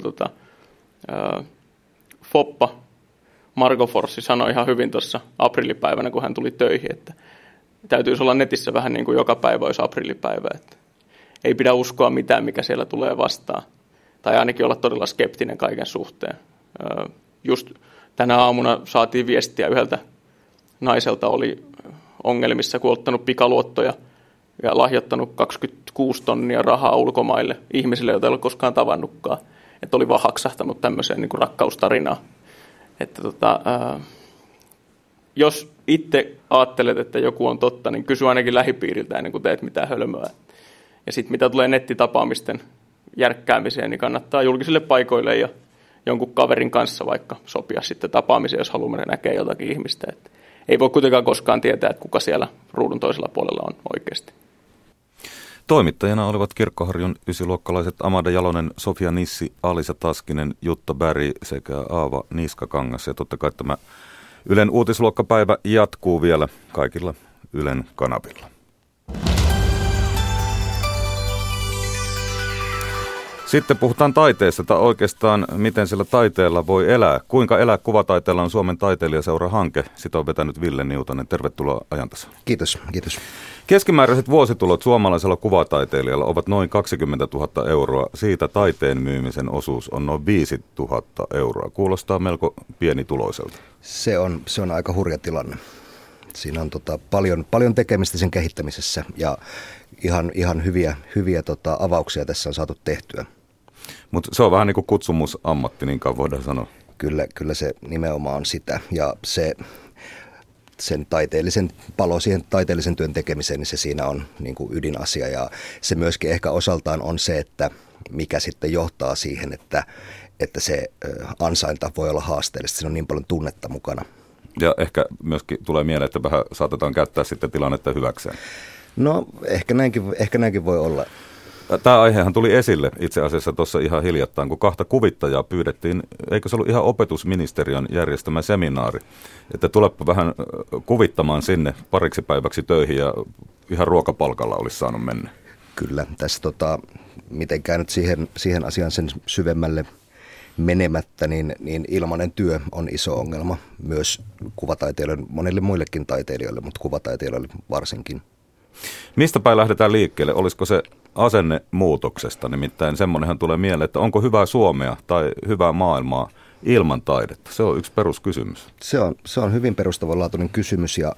Speaker 14: Foppa Marko Forssi sanoi ihan hyvin tuossa aprillipäivänä, kun hän tuli töihin, että täytyisi olla netissä vähän niin kuin joka päivä olisi aprillipäivä, että ei pidä uskoa mitään, mikä siellä tulee vastaan, tai ainakin olla todella skeptinen kaiken suhteen. Just tänä aamuna saatiin viestiä yhdeltä naiselta oli ongelmissa, kun ottanut pikaluottoja ja lahjoittanut 26 tonnia rahaa ulkomaille ihmisille, joita ei ole koskaan tavannutkaan. Että oli vaan haksahtanut tämmöiseen niin kuin rakkaustarinaan. Että jos itse ajattelet, että joku on totta, niin kysy ainakin lähipiiriltä ennen kuin teet mitään hölmöä. Ja sitten mitä tulee nettitapaamisten järkkäämiseen, niin kannattaa julkisille paikoille ja jonkun kaverin kanssa vaikka sopia sitten tapaamiseen, jos haluamme näkee jotakin ihmistä. Että ei voi kuitenkaan koskaan tietää, että kuka siellä ruudun toisella puolella on oikeasti.
Speaker 2: Toimittajana olivat Kirkkoharjun 9-luokkalaiset Amanda Jalonen, Sofia Nissi, Alisa Taskinen, Jutta Berg sekä Aava Niskakangas. Ja totta kai tämä Ylen uutisluokkapäivä jatkuu vielä kaikilla Ylen kanavilla. Sitten puhutaan taiteesta, tai oikeastaan miten sillä taiteella voi elää. Kuinka elää kuvataiteella on Suomen taiteilijaseura-hanke. Sitä on vetänyt Ville Niutanen. Tervetuloa Ajantasaan.
Speaker 17: Kiitos.
Speaker 2: Keskimääräiset vuositulot suomalaisella kuvataiteilijalla ovat noin 20 000 euroa. Siitä taiteen myymisen osuus on noin 5 000 euroa. Kuulostaa melko pienituloiselta.
Speaker 17: Se on aika hurja tilanne. Siinä on paljon tekemistä sen kehittämisessä ja ihan hyviä avauksia tässä on saatu tehtyä.
Speaker 2: Mutta se on vähän niin kuin kutsumusammatti, niin kauan voidaan sanoa.
Speaker 17: Kyllä se nimenomaan on sitä. Ja sen taiteellisen palo siihen taiteellisen työn tekemiseen, niin se siinä on niin kuin ydinasia. Ja se myöskin ehkä osaltaan on se, että mikä sitten johtaa siihen, että se ansainta voi olla haasteellista. Siinä on niin paljon tunnetta mukana.
Speaker 2: Ja ehkä myöskin tulee mieleen, että vähän saatetaan käyttää sitten tilannetta hyväkseen.
Speaker 17: No ehkä näinkin voi olla.
Speaker 2: Tämä aihehan tuli esille itse asiassa tuossa ihan hiljattain, kun 2 kuvittajaa pyydettiin, eikö se ollut ihan opetusministeriön järjestämä seminaari, että tulepa vähän kuvittamaan sinne pariksi päiväksi töihin ja ihan ruokapalkalla olisi saanut mennä.
Speaker 17: Kyllä, tässä mitenkään nyt siihen asiaan sen syvemmälle menemättä, niin ilmainen työ on iso ongelma myös kuvataiteilijoille, monille muillekin taiteilijoille, mutta kuvataiteilijoille varsinkin.
Speaker 2: Mistä päin lähdetään liikkeelle? Olisiko se asennemuutoksesta? Nimittäin semmoinenhan tulee mieleen, että onko hyvää Suomea tai hyvää maailmaa ilman taidetta? Se on yksi peruskysymys.
Speaker 17: Se on hyvin perustavanlaatuinen kysymys ja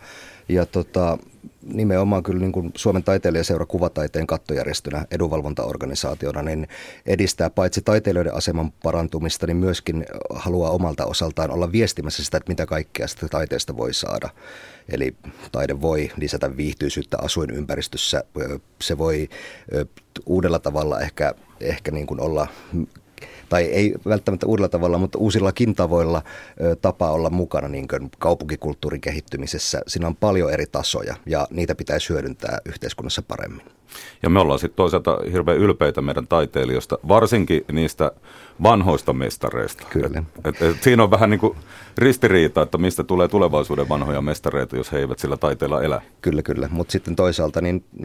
Speaker 17: nimenomaan kyllä niin kuin Suomen taiteilijaseura kuvataiteen kattojärjestönä, edunvalvontaorganisaationa, niin edistää paitsi taiteilijoiden aseman parantumista, niin myöskin haluaa omalta osaltaan olla viestimässä sitä, että mitä kaikkea sitä taiteesta voi saada. Eli taide voi lisätä viihtyisyyttä asuinympäristössä, se voi uudella tavalla ehkä niin kuin olla, tai ei välttämättä uudella tavalla, mutta uusillakin tavoilla tapa olla mukana niin kuin kaupunkikulttuurin kehittymisessä. Siinä on paljon eri tasoja ja niitä pitäisi hyödyntää yhteiskunnassa paremmin.
Speaker 2: Ja me ollaan sitten toisaalta hirveän ylpeitä meidän taiteilijoista, varsinkin niistä vanhoista mestareista.
Speaker 17: Kyllä.
Speaker 2: Et siinä on vähän niin kuin ristiriita, että mistä tulee tulevaisuuden vanhoja mestareita, jos he eivät sillä taiteella elä.
Speaker 17: Kyllä. Mutta sitten toisaalta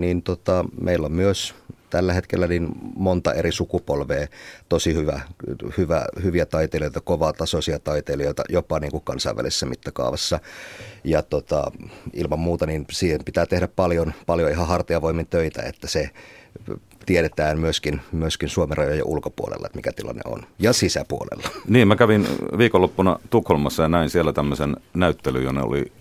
Speaker 17: meillä on myös tällä hetkellä niin monta eri sukupolvea, tosi hyviä taiteilijoita, kovaa tasoisia taiteilijoita, jopa niin kuin kansainvälisessä mittakaavassa. Ja ilman muuta niin siihen pitää tehdä paljon ihan hartiavoimin töitä, että se tiedetään myöskin Suomen rajojen ulkopuolella, että mikä tilanne on, ja sisäpuolella.
Speaker 2: Niin, mä kävin viikonloppuna Tukholmassa ja näin siellä tämmöisen näyttelyn, jonne oli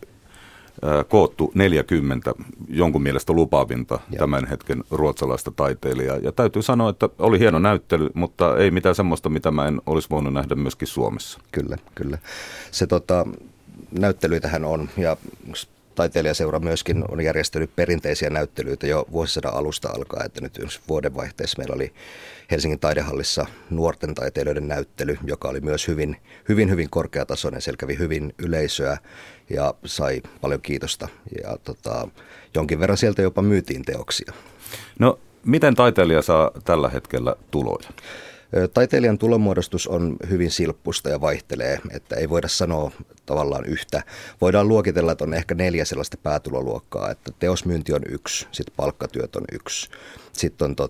Speaker 2: koottu 40 jonkun mielestä lupaavinta tämän hetken ruotsalaista taiteilijaa. Ja täytyy sanoa, että oli hieno näyttely, mutta ei mitään semmoista, mitä mä en olisi voinut nähdä myöskin Suomessa.
Speaker 17: Kyllä. Se näyttelyitähän on, ja taiteilijaseura myöskin on järjestänyt perinteisiä näyttelyitä jo vuosisadan alusta alkaen, että nyt vuodenvaihteessa meillä oli Helsingin taidehallissa nuorten taiteilijoiden näyttely, joka oli myös hyvin korkeatasoinen, siellä kävi hyvin yleisöä ja sai paljon kiitosta ja jonkin verran sieltä jopa myytiin teoksia.
Speaker 2: No, miten taiteilija saa tällä hetkellä tuloja?
Speaker 17: Taiteilijan tulonmuodostus on hyvin silppusta ja vaihtelee, että ei voida sanoa tavallaan yhtä. Voidaan luokitella, että on ehkä 4 sellaista päätuloluokkaa, että teosmyynti on 1, sitten palkkatyöt on 1, sitten on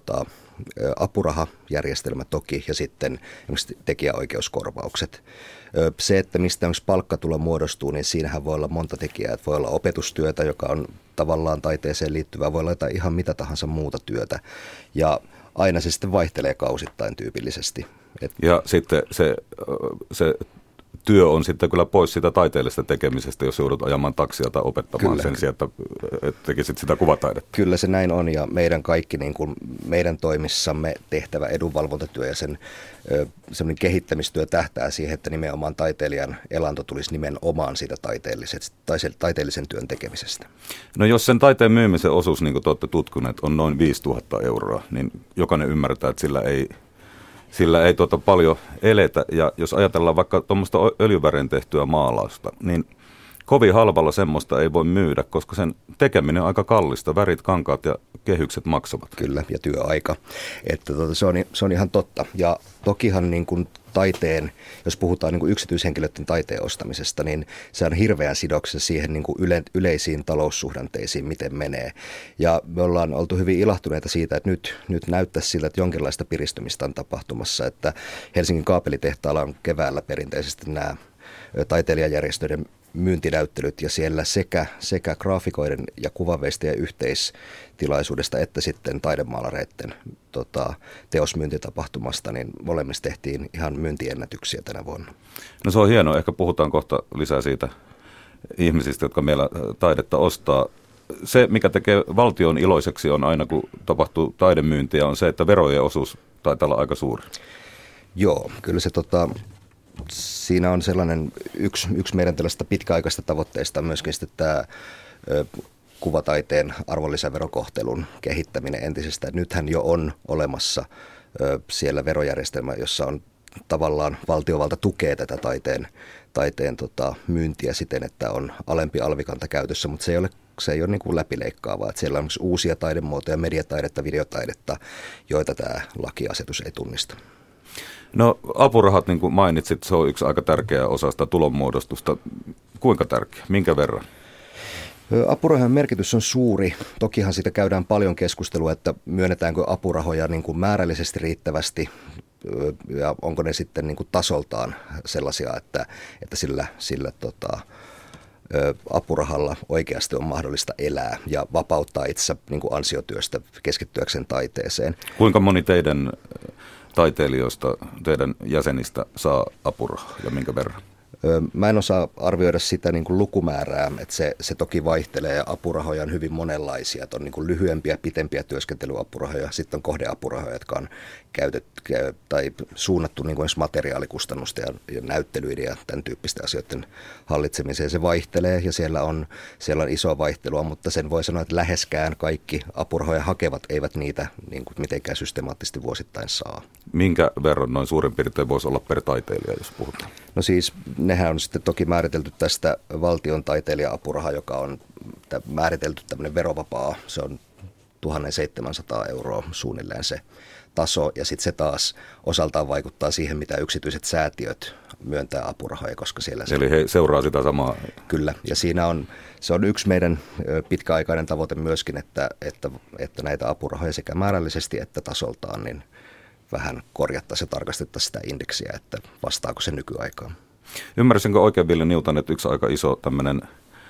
Speaker 17: apurahajärjestelmä toki ja sitten tekijäoikeuskorvaukset. Se, että mistä onko palkkatulo muodostuu, niin siinähän voi olla monta tekijää. Voi olla opetustyötä, joka on tavallaan taiteeseen liittyvää, voi olla jotain ihan mitä tahansa muuta työtä ja aina se sitten vaihtelee kausittain tyypillisesti.
Speaker 2: Ja sitten se työ on sitten kyllä pois sitä taiteellisesta tekemisestä, jos joudut ajamaan taksia tai opettamaan kyllä. Sen sijaan, että tekisit sitä kuvataidetta.
Speaker 17: Kyllä se näin on ja meidän kaikki niin kuin meidän toimissamme tehtävä edunvalvontatyö ja sen semmoinen kehittämistyö tähtää siihen, että nimenomaan taiteilijan elanto tulisi nimenomaan siitä taiteellisen työn tekemisestä.
Speaker 2: No jos sen taiteen myymisen osuus, niin kuin te olette tutkineet, on noin 5 000 euroa, niin jokainen ymmärtää, että sillä ei paljon eletä. Ja jos ajatellaan vaikka tuommoista öljyvärin tehtyä maalausta, niin kovin halvalla semmoista ei voi myydä, koska sen tekeminen on aika kallista. Värit, kankaat ja kehykset maksavat.
Speaker 17: Kyllä, ja työaika. Että se on ihan totta. Ja tokihan niin kuin taiteen, jos puhutaan niin kuin yksityishenkilöiden taiteen ostamisesta, niin se on hirveän sidoksessa siihen niin kuin yleisiin taloussuhdanteisiin, miten menee. Ja me ollaan oltu hyvin ilahtuneita siitä, että nyt näyttäisi siltä, että jonkinlaista piristymistä on tapahtumassa. Että Helsingin kaapelitehtaalla on keväällä perinteisesti nämä taiteilijajärjestöiden myyntinäyttelyt ja siellä sekä graafikoiden ja kuvaveistejä yhteistilaisuudesta että sitten taidemaalareiden teosmyyntitapahtumasta, niin molemmissa tehtiin ihan myyntiennätyksiä tänä vuonna.
Speaker 2: No se on hienoa. Ehkä puhutaan kohta lisää siitä ihmisistä, jotka meillä taidetta ostaa. Se, mikä tekee valtion iloiseksi on aina, kun tapahtuu taidemyyntiä, on se, että verojen osuus taitaa olla aika suuri.
Speaker 17: Joo, kyllä se siinä on sellainen yksi meidän tällaista pitkäaikaista tavoitteista myöskin sitten tämä kuvataiteen arvonlisäverokohtelun kehittäminen entisestään. Nythän jo on olemassa siellä verojärjestelmä, jossa on tavallaan valtiovalta tukee tätä taiteen myyntiä siten, että on alempi alvikanta käytössä, mutta se ei ole se ei ole niin kuin läpileikkaavaa. Että siellä on uusia taidemuotoja, mediataidetta, videotaidetta, joita tämä lakiasetus ei tunnista.
Speaker 2: No apurahat, niin kuin mainitsit, se on yksi aika tärkeä osa sitä tulonmuodostusta. Kuinka tärkeä? Minkä verran?
Speaker 17: Apurahojen merkitys on suuri. Tokihan siitä käydään paljon keskustelua, että myönnetäänkö apurahoja niin kuin määrällisesti riittävästi ja onko ne sitten niin kuin tasoltaan sellaisia, että sillä apurahalla oikeasti on mahdollista elää ja vapauttaa itsensä niin kuin ansiotyöstä keskittyäkseen taiteeseen.
Speaker 2: Kuinka moni teidän taiteilijoista, teidän jäsenistä saa apurahaa ja minkä verran?
Speaker 17: Mä en osaa arvioida sitä niin kuin lukumäärää, että se toki vaihtelee ja apurahoja on hyvin monenlaisia. Että on niin kuin lyhyempiä, pitempiä työskentelyapurahoja, sitten on kohdeapurahoja, jotka on tai suunnattu niin kuin materiaalikustannusta ja näyttelyiden ja tämän tyyppisten asioiden hallitsemiseen. Se vaihtelee ja siellä on isoa vaihtelua, mutta sen voi sanoa, että läheskään kaikki apurahoja hakevat eivät niitä niin kuin mitenkään systemaattisesti vuosittain saa.
Speaker 2: Minkä verran noin suurin piirtein voisi olla per taiteilija, jos puhutaan?
Speaker 17: No siis nehän on sitten toki määritelty tästä valtion taiteilija-apuraha, joka on määritelty tämmöinen verovapaa. Se on 1700 € suunnilleen se taso ja sitten se taas osaltaan vaikuttaa siihen, mitä yksityiset säätiöt myöntää apurahoja, koska siellä
Speaker 2: eli he seuraa sitä samaa.
Speaker 17: Kyllä, ja se on yksi meidän pitkäaikainen tavoite myöskin, että näitä apurahoja sekä määrällisesti että tasoltaan niin vähän korjattaisiin ja tarkastettaisiin sitä indeksiä, että vastaako se nykyaikaan.
Speaker 2: Ymmärsinkö oikein, Ville Niutan, että yksi aika iso tämmöinen,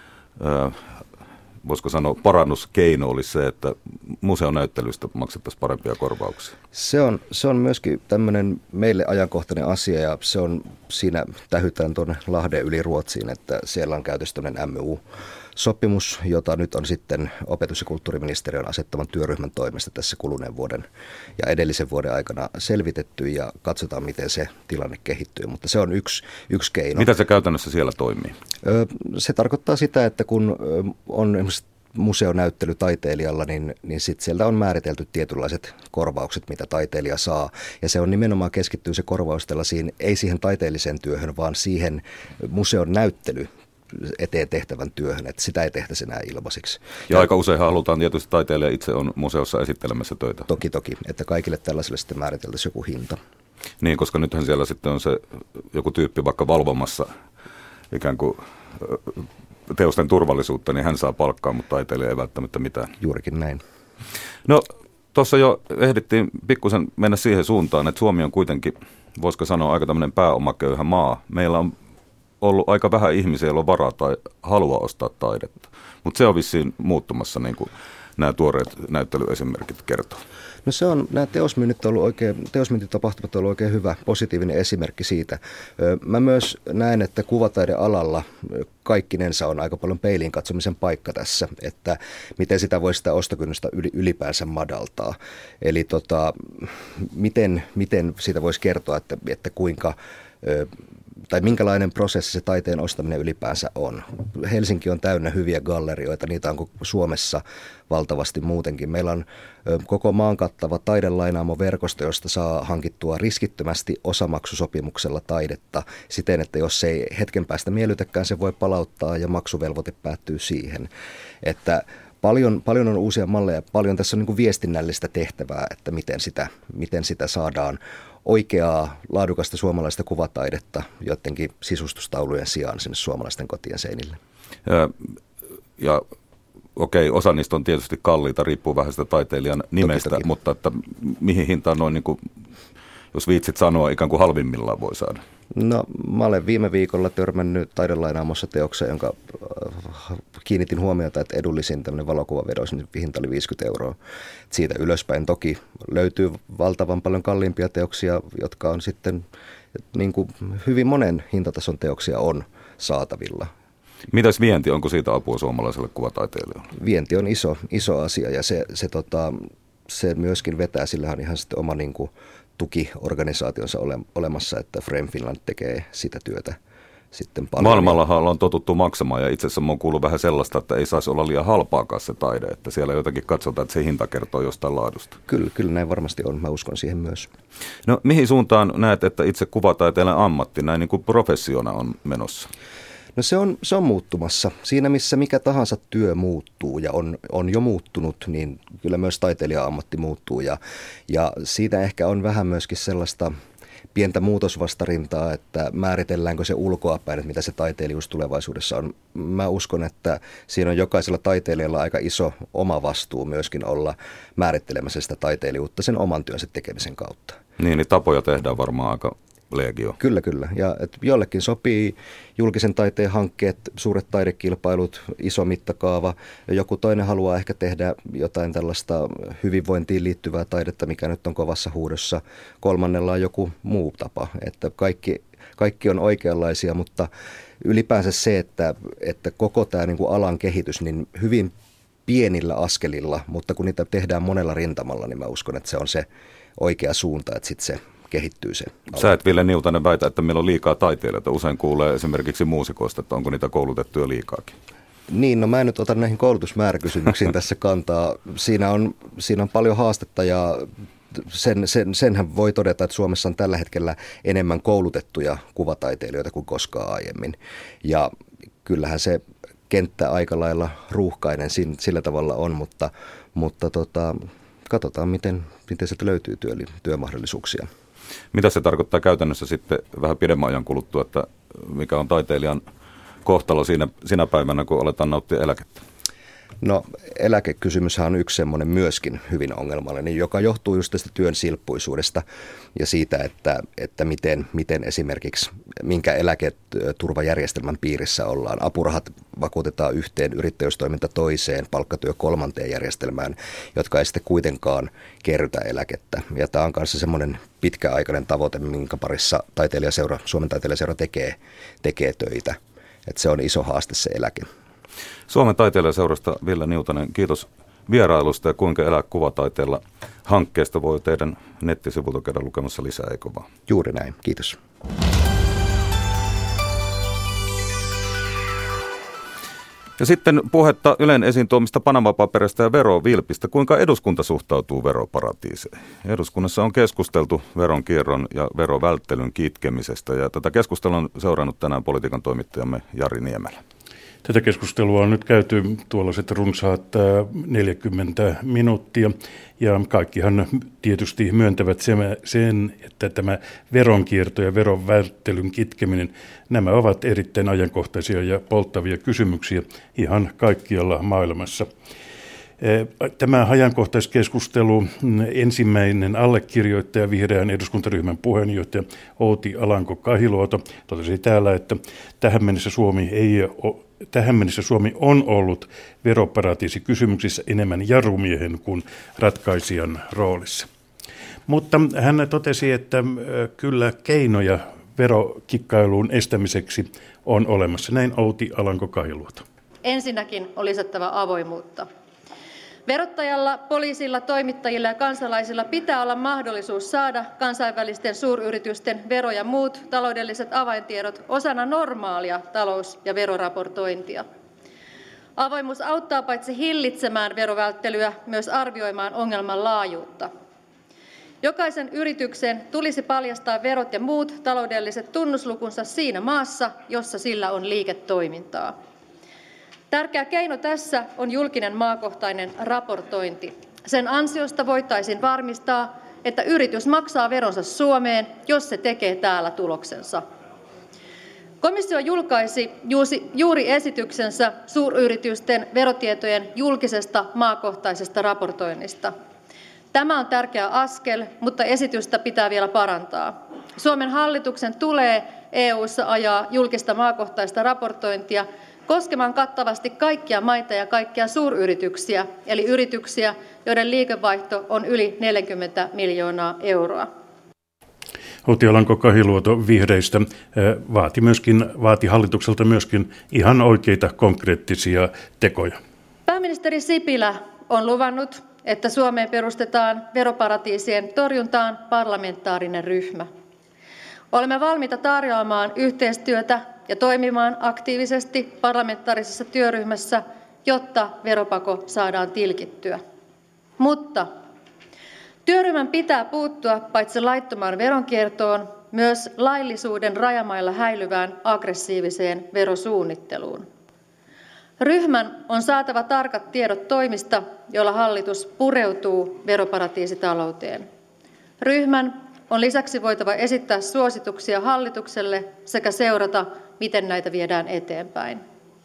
Speaker 2: voisiko sanoa, parannuskeino olisi se, että museonäyttelystä maksettaisiin parempia korvauksia?
Speaker 17: Se on myöskin tämmöinen meille ajankohtainen asia ja siinä tähytään tuonne Lahden yli Ruotsiin, että siellä on käytössä tuollainen MU-sopimus, jota nyt on sitten opetus- ja kulttuuriministeriön asettaman työryhmän toimesta tässä kuluneen vuoden ja edellisen vuoden aikana selvitetty ja katsotaan, miten se tilanne kehittyy, mutta se on yksi keino.
Speaker 2: Mitä se käytännössä siellä toimii?
Speaker 17: Se tarkoittaa sitä, että kun on esimerkiksi museonäyttely taiteilijalla, niin sitten sieltä on määritelty tietynlaiset korvaukset, mitä taiteilija saa. Ja se on nimenomaan keskittyy se korvaus tällaisiin, ei siihen taiteelliseen työhön, vaan siihen museon näyttely eteen tehtävän työhön, että sitä ei tehtäisi enää ilmaisiksi.
Speaker 2: Ja aika usein halutaan tietysti taiteilija itse on museossa esittelemässä töitä.
Speaker 17: Toki, että kaikille tällaisille sitten määriteltäisiin joku hinta.
Speaker 2: Niin, koska nythän siellä sitten on se joku tyyppi vaikka valvomassa ikään kuin teosten turvallisuutta, niin hän saa palkkaa, mutta taiteilija ei välttämättä mitään.
Speaker 17: Juurikin näin.
Speaker 2: No, tuossa jo ehdittiin pikkusen mennä siihen suuntaan, että Suomi on kuitenkin, voisiko sanoa, aika tämmöinen pääomaköyhä maa. Meillä on ollut aika vähän ihmisiä, joilla on varaa tai halua ostaa taidetta, mutta se on vissiin muuttumassa, niin kuin nämä tuoreet näyttelyesimerkit kertoo.
Speaker 17: No nämä teosmyyntitapahtumat on ollut oikein hyvä, positiivinen esimerkki siitä. Mä myös näen, että kuvataidealalla kaikkinensa on aika paljon peiliin katsomisen paikka tässä, että miten sitä voi sitä ostokynnystä ylipäänsä madaltaa. Eli miten sitä voisi kertoa, että kuinka tai minkälainen prosessi se taiteen ostaminen ylipäänsä on. Helsinki on täynnä hyviä gallerioita, niitä on Suomessa valtavasti muutenkin. Meillä on koko maan kattava taidelainaamo-verkosto, josta saa hankittua riskittömästi osamaksusopimuksella taidetta siten, että jos se ei hetken päästä miellytäkään, se voi palauttaa ja maksuvelvoite päättyy siihen. Että paljon on uusia malleja, paljon tässä on niin kuin viestinnällistä tehtävää, että miten sitä saadaan oikeaa, laadukasta suomalaista kuvataidetta joidenkin sisustustaulujen sijaan sinne suomalaisten kotien seinille.
Speaker 2: Ja okei, osa niistä on tietysti kalliita, riippuu vähän sitä taiteilijan nimestä, toki. Mutta että mihin hintaan noin, niin kuin, jos viitsit sanoa, ikään kuin halvimmillaan voi saada?
Speaker 17: No, mä olen viime viikolla törmännyt taidelainaamossa teokseen, jonka kiinnitin huomiota, että edullisin tämmöinen valokuvavedos, niin hinta oli 50 €. Siitä ylöspäin toki löytyy valtavan paljon kalliimpia teoksia, jotka on sitten niin kuin hyvin monen hintatason teoksia on saatavilla.
Speaker 2: Mitäs vienti, onko siitä apua suomalaiselle kuvataiteilijalle?
Speaker 17: Vienti on iso asia ja se myöskin vetää, sillä on ihan sitten oma niin kuin tukiorganisaationsa olemassa, että Frame Finland tekee sitä työtä sitten paljon.
Speaker 2: Maailmallahan on totuttu maksamaan ja itse asiassa mä oon kuullut vähän sellaista, että ei saisi olla liian halpaakaan se taide, että siellä jotenkin katsotaan, että se hinta kertoo jostain laadusta.
Speaker 17: Kyllä näin varmasti on, mä uskon siihen myös.
Speaker 2: No mihin suuntaan näet, että itse kuvataiteilijan ammatti näin niin kuin professiona on menossa?
Speaker 17: No se on muuttumassa. Siinä missä mikä tahansa työ muuttuu ja on jo muuttunut, niin kyllä myös taiteilija-ammatti muuttuu. Ja siitä ehkä on vähän myöskin sellaista pientä muutosvastarintaa, että määritelläänkö se ulkoapäin, että mitä se taiteilijuus tulevaisuudessa on. Mä uskon, että siinä on jokaisella taiteilijalla aika iso oma vastuu myöskin olla määrittelemässä sitä taiteilijuutta sen oman työnsä tekemisen kautta.
Speaker 2: Niin tapoja tehdään varmaan aika legio.
Speaker 17: Kyllä. Ja jollekin sopii julkisen taiteen hankkeet, suuret taidekilpailut, iso mittakaava. Ja joku toinen haluaa ehkä tehdä jotain tällaista hyvinvointiin liittyvää taidetta, mikä nyt on kovassa huudossa. Kolmannella on joku muu tapa. Että kaikki on oikeanlaisia, mutta ylipäänsä se, että koko tämä niin kuin alan kehitys, niin hyvin pienillä askelilla, mutta kun niitä tehdään monella rintamalla, niin mä uskon, että se on se oikea suunta, että sitten se kehittyy se ala.
Speaker 2: Sä et, Ville Niutanen, väitä, että meillä on liikaa taiteilijoita. Usein kuulee esimerkiksi muusikoista, että onko niitä koulutettuja liikaakin.
Speaker 17: Niin, no mä en nyt ota näihin koulutusmääräkysymyksiin tässä kantaa. Siinä on paljon haastetta ja senhän voi todeta, että Suomessa on tällä hetkellä enemmän koulutettuja kuvataiteilijoita kuin koskaan aiemmin. Ja kyllähän se kenttä aika lailla ruuhkainen sillä tavalla on, mutta katsotaan, miten sieltä löytyy työmahdollisuuksia.
Speaker 2: Mitä se tarkoittaa käytännössä sitten vähän pidemmän ajan kuluttua, että mikä on taiteilijan kohtalo siinä päivänä, kun aletaan nauttia eläkettä?
Speaker 17: No eläkekysymyshän on yksi semmoinen myöskin hyvin ongelmallinen, joka johtuu just tästä työn silppuisuudesta ja siitä, että miten esimerkiksi minkä eläketurvajärjestelmän piirissä ollaan. Apurahat vakuutetaan yhteen, yrittäjyystoiminta toiseen, palkkatyö kolmanteen järjestelmään, jotka ei sitten kuitenkaan kerrytä eläkettä. Ja tämä on kanssa semmoinen pitkäaikainen tavoite, minkä parissa Suomen taiteilijaseura tekee töitä. Että se on iso haaste se eläke.
Speaker 2: Suomen taiteilijaseurasta Ville Niutanen, kiitos vierailusta ja kuinka elää kuvataiteella hankkeesta voi teidän nettisivulta käydä lukemassa lisää, eikö vaan?
Speaker 17: Juuri näin, kiitos.
Speaker 2: Ja sitten puhetta Ylen esiin tuomista Panama-paperista ja verovilpistä. Kuinka eduskunta suhtautuu veroparatiiseihin? Eduskunnassa on keskusteltu veronkierron ja verovälttelyn kitkemisestä ja tätä keskustelua on seurannut tänään politiikan toimittajamme Jari Niemelä.
Speaker 18: Tätä keskustelua on nyt käyty tuollaiset runsaat 40 minuuttia ja kaikkihan tietysti myöntävät sen, että tämä veronkierto ja veron välttelyn kitkeminen, nämä ovat erittäin ajankohtaisia ja polttavia kysymyksiä ihan kaikkialla maailmassa. Tämä ajankohtaiskeskustelu, ensimmäinen allekirjoittaja, vihreän eduskuntaryhmän puheenjohtaja Outi Alanko-Kahiluoto totesi täällä, että tähän mennessä Suomi on ollut veroparatiisikysymyksissä enemmän jarumiehen kuin ratkaisijan roolissa. Mutta hän totesi, että kyllä keinoja verokikkailuun estämiseksi on olemassa. Näin Outi Alanko-Kahiluoto.
Speaker 19: Ensinnäkin on lisättävä avoimuutta. Verottajalla, poliisilla, toimittajilla ja kansalaisilla pitää olla mahdollisuus saada kansainvälisten suuryritysten vero- ja muut taloudelliset avaintiedot osana normaalia talous- ja veroraportointia. Avoimuus auttaa paitsi hillitsemään verovälttelyä, myös arvioimaan ongelman laajuutta. Jokaisen yrityksen tulisi paljastaa verot ja muut taloudelliset tunnuslukunsa siinä maassa, jossa sillä on liiketoimintaa. Tärkeä keino tässä on julkinen maakohtainen raportointi. Sen ansiosta voitaisiin varmistaa, että yritys maksaa veronsa Suomeen, jos se tekee täällä tuloksensa. Komissio julkaisi juuri esityksensä suuryritysten verotietojen julkisesta maakohtaisesta raportoinnista. Tämä on tärkeä askel, mutta esitystä pitää vielä parantaa. Suomen hallituksen tulee EU:ssa ajaa julkista maakohtaista raportointia koskemaan kattavasti kaikkia maita ja kaikkia suuryrityksiä, eli yrityksiä, joiden liikevaihto on yli 40 miljoonaa euroa.
Speaker 18: Outi Alanko-Kahiluoto vihreistä vaati hallitukselta myöskin ihan oikeita konkreettisia tekoja.
Speaker 19: Pääministeri Sipilä on luvannut, että Suomeen perustetaan veroparatiisien torjuntaan parlamentaarinen ryhmä. Olemme valmiita tarjoamaan yhteistyötä ja toimimaan aktiivisesti parlamentaarisessa työryhmässä, jotta veropako saadaan tilkittyä. Mutta työryhmän pitää puuttua paitsi laittomaan veronkiertoon, myös laillisuuden rajamailla häilyvään aggressiiviseen verosuunnitteluun. Ryhmän on saatava tarkat tiedot toimista, joilla hallitus pureutuu veroparatiisitalouteen. Ryhmän on lisäksi voitava esittää suosituksia hallitukselle sekä seurata, miten näitä viedään eteenpäin.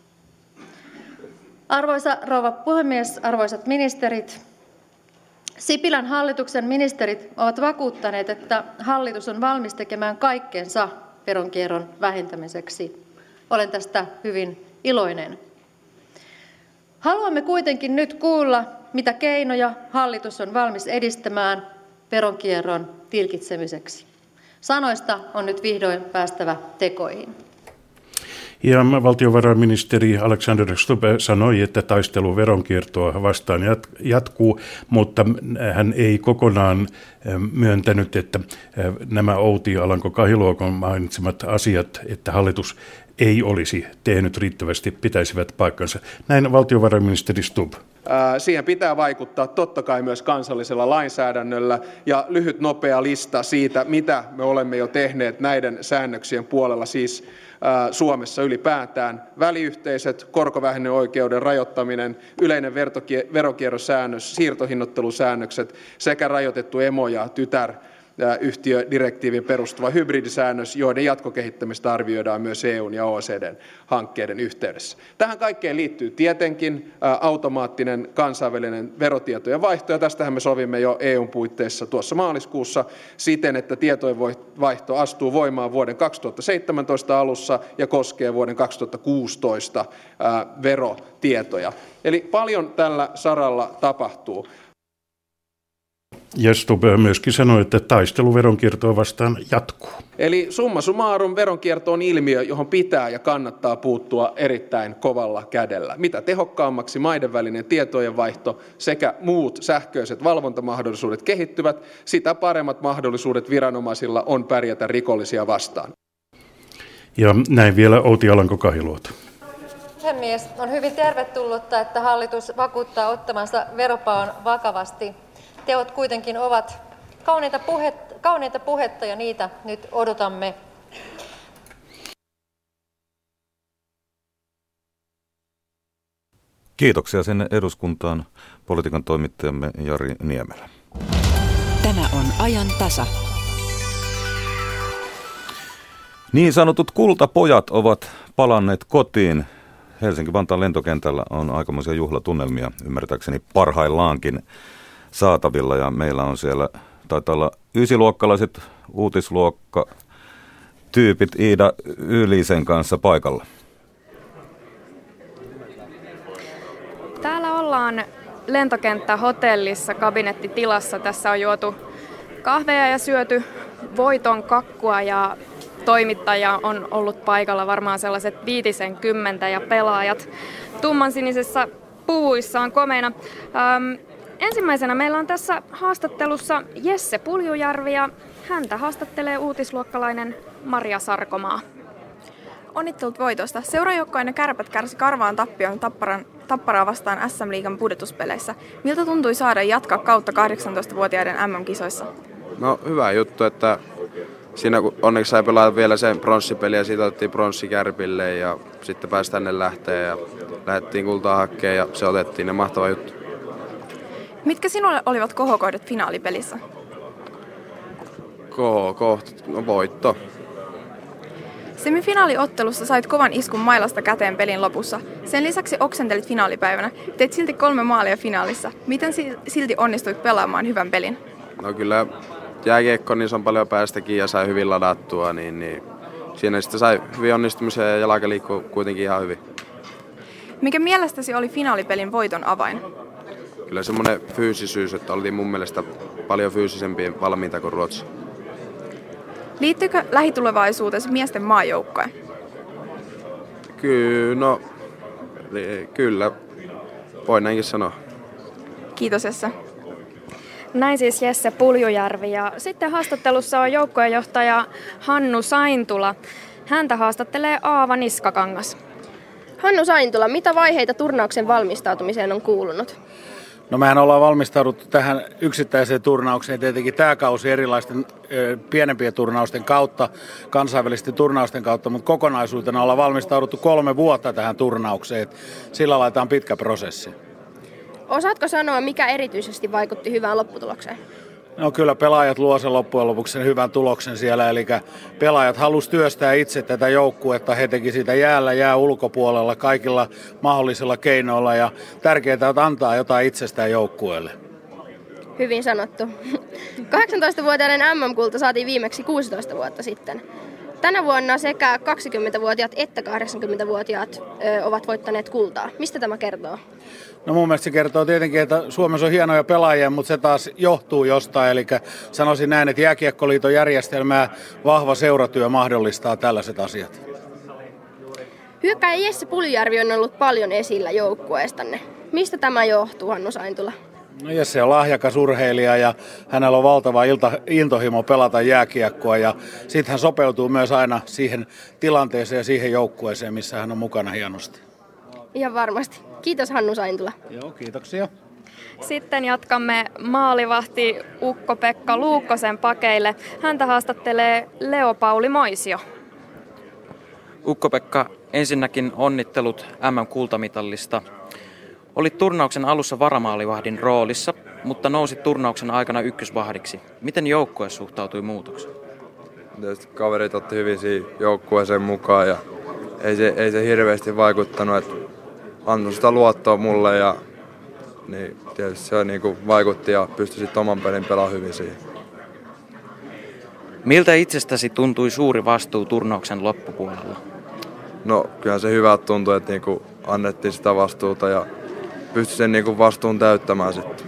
Speaker 19: Arvoisa rouva puhemies, arvoisat ministerit, Sipilän hallituksen ministerit ovat vakuuttaneet, että hallitus on valmis tekemään kaikkensa veronkierron vähentämiseksi. Olen tästä hyvin iloinen. Haluamme kuitenkin nyt kuulla, mitä keinoja hallitus on valmis edistämään veronkierron tilkitsemiseksi. Sanoista on nyt vihdoin päästävä tekoihin.
Speaker 18: Ja valtiovarainministeri Alexander Stubb sanoi, että taistelu veronkiertoa vastaan jatkuu, mutta hän ei kokonaan myöntänyt, että nämä Outi Alanko-Kahiluodon mainitsemat asiat, että hallitus ei olisi tehnyt riittävästi, pitäisivät paikkansa. Näin valtiovarainministeri Stubb.
Speaker 20: Siihen pitää vaikuttaa totta kai myös kansallisella lainsäädännöllä ja lyhyt nopea lista siitä, mitä me olemme jo tehneet näiden säännöksien puolella, siis Suomessa ylipäätään. Väliyhteisöt, korkovähennysoikeuden rajoittaminen, yleinen veronkierrosäännös, siirtohinnoittelusäännökset sekä rajoitettu emo- ja tytäryhtiödirektiivin perustuva hybridisäännös, joiden jatkokehittämistä arvioidaan myös EUn ja OECDn hankkeiden yhteydessä. Tähän kaikkeen liittyy tietenkin automaattinen kansainvälinen verotietojen vaihto, ja tästähän me sovimme jo EUn puitteissa tuossa maaliskuussa siten, että tietojen vaihto astuu voimaan vuoden 2017 alussa ja koskee vuoden 2016 verotietoja. Eli paljon tällä saralla tapahtuu.
Speaker 18: Ja Stubb myöskin sanoi, että taistelu veronkiertoa vastaan jatkuu.
Speaker 20: Eli summa summarum veronkierto on ilmiö, johon pitää ja kannattaa puuttua erittäin kovalla kädellä. Mitä tehokkaammaksi maiden välinen tietojenvaihto sekä muut sähköiset valvontamahdollisuudet kehittyvät, sitä paremmat mahdollisuudet viranomaisilla on pärjätä rikollisia vastaan.
Speaker 18: Ja näin vielä Outi Alanko-Kahiluoto.
Speaker 19: Puhemies, on hyvin tervetullutta, että hallitus vakuuttaa ottamansa veropaon vakavasti. Teot kuitenkin ovat kauniita puhetta ja niitä nyt odotamme.
Speaker 2: Kiitoksia sinne eduskuntaan politiikan toimittajamme Jari Niemelä.
Speaker 21: Tämä on ajan tasa.
Speaker 2: Niin sanotut kultapojat ovat palanneet kotiin. Helsinki-Vantaan lentokentällä on aikamoisia juhlatunnelmia, ymmärtääkseni parhaillaankin saatavilla, ja meillä on siellä, taitaa olla 9-luokkalaiset uutisluokka-tyypit Iida Ylisen kanssa paikalla.
Speaker 22: Täällä ollaan lentokenttähotellissa kabinettitilassa. Tässä on juotu kahveja ja syöty voiton kakkua ja toimittaja on ollut paikalla varmaan sellaiset 50 ja pelaajat tummansinisessä puvuissaan komeina. Ensimmäisenä meillä on tässä haastattelussa Jesse Puljujärvi ja häntä haastattelee uutisluokkalainen Maria Sarkomaa.
Speaker 23: Onnittelut voitosta. Seuraajoukkoinen Kärpät kärsi karvaan tappion Tapparaa vastaan SM-liigan pudotuspeleissä. Miltä tuntui saada jatkaa kautta 18-vuotiaiden MM-kisoissa?
Speaker 24: No hyvä juttu, että siinä onneksi sai pelata vielä sen pronssipeli ja siitä otettiin pronssi Kärpille ja sitten pääsi tänne lähteen ja lähdettiin kultaa hakkeen ja se otettiin ja mahtava juttu.
Speaker 23: Mitkä sinulle olivat kohokohdat finaalipelissä?
Speaker 24: No voitto.
Speaker 23: Semifinaaliottelussa sait kovan iskun mailasta käteen pelin lopussa. Sen lisäksi oksentelit finaalipäivänä. Teit silti 3 maalia finaalissa. Miten silti onnistuit pelaamaan hyvän pelin?
Speaker 24: No kyllä jääkiekko, niin se on paljon päästäkin ja sai hyvin ladattua, niin siinä sitten sai hyvin onnistumisen ja jalka liikkuu kuitenkin ihan hyvin.
Speaker 23: Mikä mielestäsi oli finaalipelin voiton avain?
Speaker 24: Kyllä semmoinen fyysisyys, että oltiin mun mielestä paljon fyysisempiä valmiita kuin Ruotsi.
Speaker 23: Liittyykö lähitulevaisuutesi miesten maajoukkoon?
Speaker 24: Kyllä, voin näinkin sanoa.
Speaker 23: Kiitos Jesse.
Speaker 22: Näin siis Jesse Puljujärvi ja sitten haastattelussa on joukkuejohtaja Hannu Saintula. Häntä haastattelee Aava Niskakangas.
Speaker 25: Hannu Saintula, mitä vaiheita turnauksen valmistautumiseen on kuulunut?
Speaker 3: No mehän ollaan valmistauduttu tähän yksittäiseen turnaukseen tietenkin tämä kausi erilaisten pienempien turnausten kautta, kansainvälisten turnausten kautta, mutta kokonaisuutena ollaan valmistauduttu 3 vuotta tähän turnaukseen. Sillä laitetaan pitkä prosessi.
Speaker 4: Osaatko sanoa, mikä erityisesti vaikutti hyvään lopputulokseen?
Speaker 3: No kyllä pelaajat luo sen loppujen lopuksi sen hyvän tuloksen siellä, eli pelaajat halusi työstää itse tätä joukkuetta, he teki siitä jää ulkopuolella kaikilla mahdollisilla keinoilla ja tärkeää on antaa jotain itsestään joukkueelle.
Speaker 4: Hyvin sanottu. 18-vuotiaiden MM-kulta saatiin viimeksi 16 vuotta sitten. Tänä vuonna sekä 20-vuotiaat että 80-vuotiaat ovat voittaneet kultaa. Mistä tämä kertoo?
Speaker 3: No mun mielestä se kertoo tietenkin, että Suomessa on hienoja pelaajia, mutta se taas johtuu jostain. Eli sanoisin näin, että Jääkiekkoliiton järjestelmää vahva seuratyö mahdollistaa tällaiset asiat.
Speaker 4: Hyökkääjä Jesse Puljujärvi on ollut paljon esillä joukkueestanne. Mistä tämä johtuu, Hannu Saintula?
Speaker 3: No Jesse on lahjakas urheilija ja hänellä on valtava intohimo pelata jääkiekkoa ja sitten hän sopeutuu myös aina siihen tilanteeseen ja siihen joukkueeseen, missä hän on mukana hienosti.
Speaker 4: Ihan varmasti. Kiitos Hannu Saintula.
Speaker 3: Joo, kiitoksia.
Speaker 22: Sitten jatkamme maalivahti Ukko-Pekka Luukkosen pakeille. Häntä haastattelee Leo-Pauli Moisio.
Speaker 5: Ukko-Pekka, ensinnäkin onnittelut MM-kultamitallista. Olit turnauksen alussa varamaalivahdin roolissa, mutta nousit turnauksen aikana ykkösvahdiksi. Miten joukkue suhtautui muutokseen?
Speaker 24: Tietysti kaverit otti hyvin siihen joukkueeseen mukaan ja ei se hirveästi vaikuttanut, että antoi sitä luottoa mulle ja niin tietysti se niinku vaikutti ja pystyi sitten oman pelin pelaamaan hyvin siihen.
Speaker 5: Miltä itsestäsi tuntui suuri vastuu turnauksen loppupuolella?
Speaker 24: No kyllä se hyvä tuntui, että niinku annettiin sitä vastuuta ja pystyi sen niinku vastuun täyttämään sitten.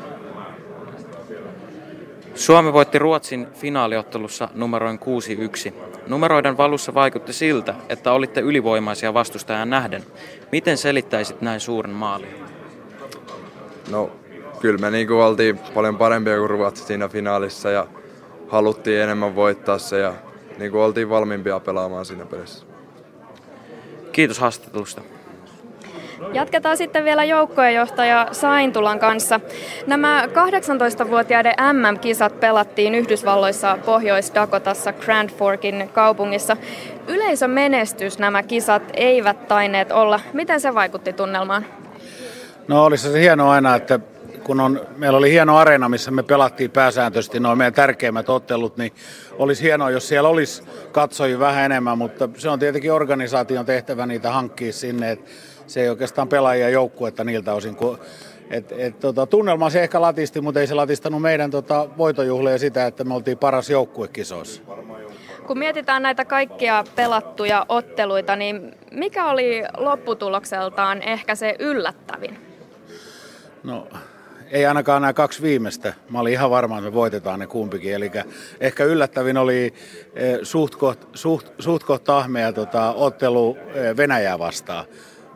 Speaker 5: Suomi voitti Ruotsin finaaliottelussa numeroin 6-1. Numeroiden valussa vaikutti siltä, että olitte ylivoimaisia vastustajan nähden. Miten selittäisit näin suuren maalin?
Speaker 24: No kyllä me niinku oltiin paljon parempia kuin Ruotsi siinä finaalissa ja haluttiin enemmän voittaa se ja niinku oltiin valmiimpia pelaamaan siinä pelissä.
Speaker 5: Kiitos haastattelusta.
Speaker 22: Jatketaan sitten vielä joukkuejohtaja Saintulan kanssa. Nämä 18-vuotiaiden MM-kisat pelattiin Yhdysvalloissa Pohjois-Dakotassa Grand Forkin kaupungissa. Yleisön menestys nämä kisat eivät taineet olla. Miten se vaikutti tunnelmaan?
Speaker 3: No olisi se hienoa aina, että kun meillä oli hieno areena, missä me pelattiin pääsääntöisesti nuo meidän tärkeimmät ottelut, niin olisi hienoa, jos siellä olisi katsojia vähän enemmän, mutta se on tietenkin organisaation tehtävä niitä hankkia sinne, että se ei oikeastaan pelaajia joukkuetta niiltä osin. Tunnelma se ehkä latisti, mutta ei se latistanut meidän voitojuhlia sitä, että me oltiin paras joukkue kisoissa.
Speaker 22: Kun mietitään näitä kaikkia pelattuja otteluita, niin mikä oli lopputulokseltaan ehkä se yllättävin?
Speaker 3: No ei ainakaan nämä 2 viimeistä. Mä olin ihan varma, että me voitetaan ne kumpikin. Eli ehkä yllättävin oli suht koht tahmea ottelu Venäjää vastaan.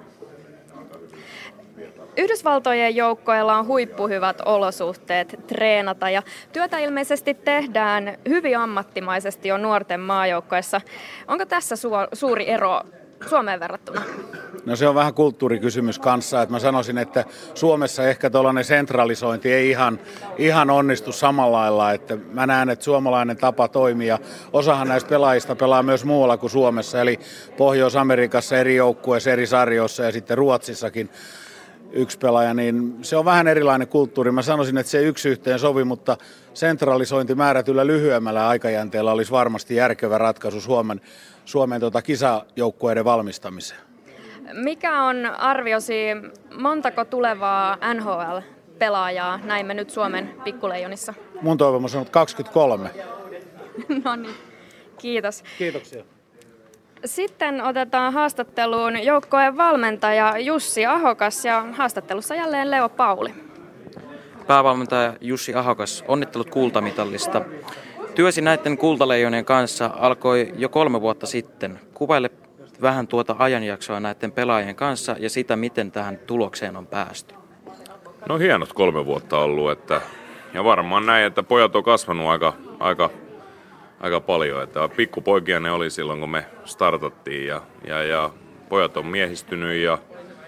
Speaker 22: Yhdysvaltojen joukkoilla on huippuhyvät olosuhteet treenata ja työtä ilmeisesti tehdään hyvin ammattimaisesti jo nuorten maajoukkoissa. Onko tässä suuri ero Suomeen verrattuna?
Speaker 3: No se on vähän kulttuurikysymys kanssa, että mä sanoisin, että Suomessa ehkä tuollainen sentralisointi ei ihan onnistu samalla lailla, että mä näen, että suomalainen tapa toimia, osahan näistä pelaajista pelaa myös muualla kuin Suomessa, eli Pohjois-Amerikassa eri joukkueissa, eri sarjoissa ja sitten Ruotsissakin yksi pelaaja, niin se on vähän erilainen kulttuuri. Mä sanoisin, että se yksi yhteen sovi, mutta sentralisointi määrätyllä lyhyemmällä aikajänteellä olisi varmasti järkevä ratkaisu Suomen kisajoukkueiden valmistamiseen.
Speaker 22: Mikä on arviosi, montako tulevaa NHL-pelaajaa näimme nyt Suomen pikkuleijonissa?
Speaker 3: Mun toivomus on 23.
Speaker 22: No niin, kiitos.
Speaker 3: Kiitoksia.
Speaker 22: Sitten otetaan haastatteluun joukkojen valmentaja Jussi Ahokas ja haastattelussa jälleen Leo-Pauli.
Speaker 5: Päävalmentaja Jussi Ahokas, onnittelut kultamitallista. Työsi näiden kultaleijonien kanssa alkoi jo 3 vuotta sitten. Kuvaile vähän tuota ajanjaksoa näiden pelaajien kanssa ja sitä, miten tähän tulokseen on päästy.
Speaker 2: No hienot 3 vuotta ollut, ja varmaan näin, että pojat on kasvanut aika paljon. Että pikkupoikia ne oli silloin, kun me startattiin ja pojat on miehistynyt ja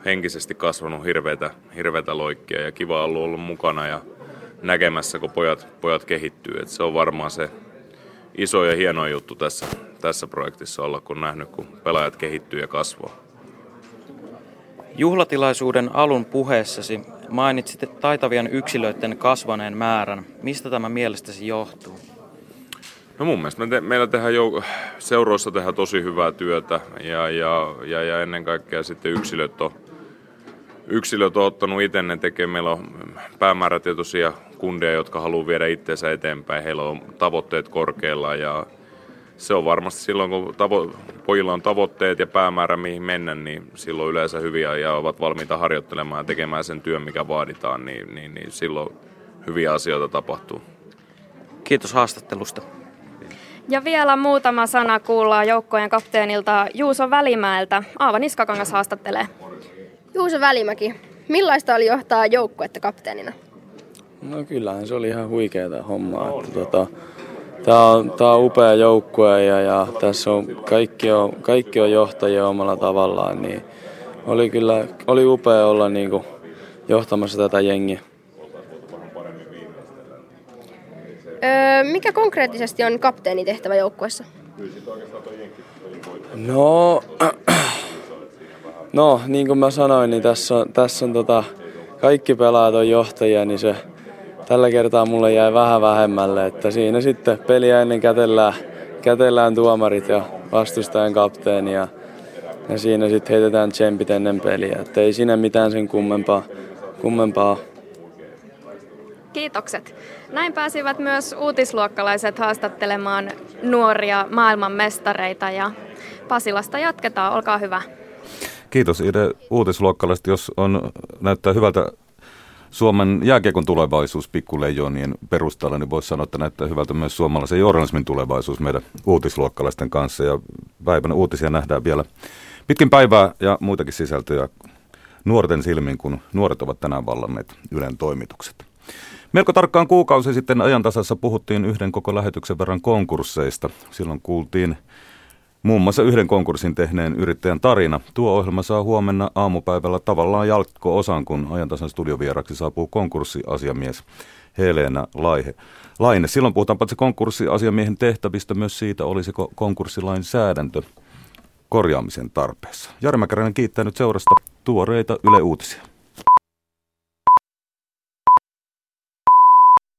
Speaker 6: henkisesti kasvanut hirveätä loikkia ja kiva on ollut mukana ja näkemässä, kun pojat kehittyy. Et se on varmaan se iso ja hieno juttu tässä projektissa olla, kun nähnyt, kun pelaajat kehittyy ja kasvaa.
Speaker 5: Juhlatilaisuuden alun puheessasi mainitsit taitavien yksilöiden kasvaneen määrän. Mistä tämä mielestäsi johtuu?
Speaker 6: No mun mielestä meillä tehdään seuroissa tehdään tosi hyvää työtä ja ennen kaikkea sitten yksilöt on ottanut itse ne tekee. Meillä on päämäärätietoisia kundeja, jotka haluaa viedä itseensä eteenpäin. Heillä on tavoitteet korkealla ja se on varmasti silloin, kun pojilla on tavoitteet ja päämäärä mihin mennä, niin silloin yleensä hyviä ja ovat valmiita harjoittelemaan ja tekemään sen työn, mikä vaaditaan, niin silloin hyviä asioita tapahtuu.
Speaker 5: Kiitos haastattelusta.
Speaker 22: Ja vielä muutama sana kuullaan joukkojen kapteenilta Juuso Välimäeltä. Aava Niskakangas haastattelee.
Speaker 4: Juuso Välimäki, millaista oli johtaa joukkuetta kapteenina?
Speaker 7: No kyllähän se oli ihan huikeaa hommaa. Tämä on upea joukkue ja tässä on kaikki on johtajia omalla tavallaan. Niin oli upea olla niinku johtamassa tätä jengiä.
Speaker 4: Mikä konkreettisesti on kapteenitehtävä joukkueessa?
Speaker 7: No, niin kuin mä sanoin, niin tässä on kaikki pelaajat on johtajia, niin se tällä kertaa mulle jäi vähän vähemmälle, että siinä sitten peliä ennen kätellään tuomarit ja vastustajan kapteeni ja siinä sitten heitetään tsempit ennen peliä, että ei siinä mitään sen kummempaa.
Speaker 22: Kiitokset. Näin pääsivät myös uutisluokkalaiset haastattelemaan nuoria maailmanmestareita ja Pasilasta jatketaan. Olkaa hyvä.
Speaker 2: Kiitos Ide uutisluokkalaiset. Jos näyttää hyvältä Suomen jääkiekon tulevaisuus pikkuleijonien perusteella, niin voisi sanoa, että näyttää hyvältä myös suomalaisen journalismin tulevaisuus meidän uutisluokkalaisten kanssa. Ja päivänä uutisia nähdään vielä pitkin päivää ja muitakin sisältöjä nuorten silmin, kun nuoret ovat tänään vallanneet Ylen toimitukset. Melko tarkkaan kuukausi sitten Ajantasassa puhuttiin yhden koko lähetyksen verran konkursseista. Silloin kuultiin muun muassa yhden konkurssin tehneen yrittäjän tarina. Tuo ohjelma saa huomenna aamupäivällä tavallaan jatko-osan, kun Ajantasan studiovieraksi saapuu konkurssiasiamies Helena Laine. Silloin puhutaan paitsi konkurssiasiamiehen tehtävistä myös siitä, olisiko konkurssilainsäädäntö korjaamisen tarpeessa. Jari Mäkäräinen kiittää nyt seurasta tuoreita Yle Uutisia.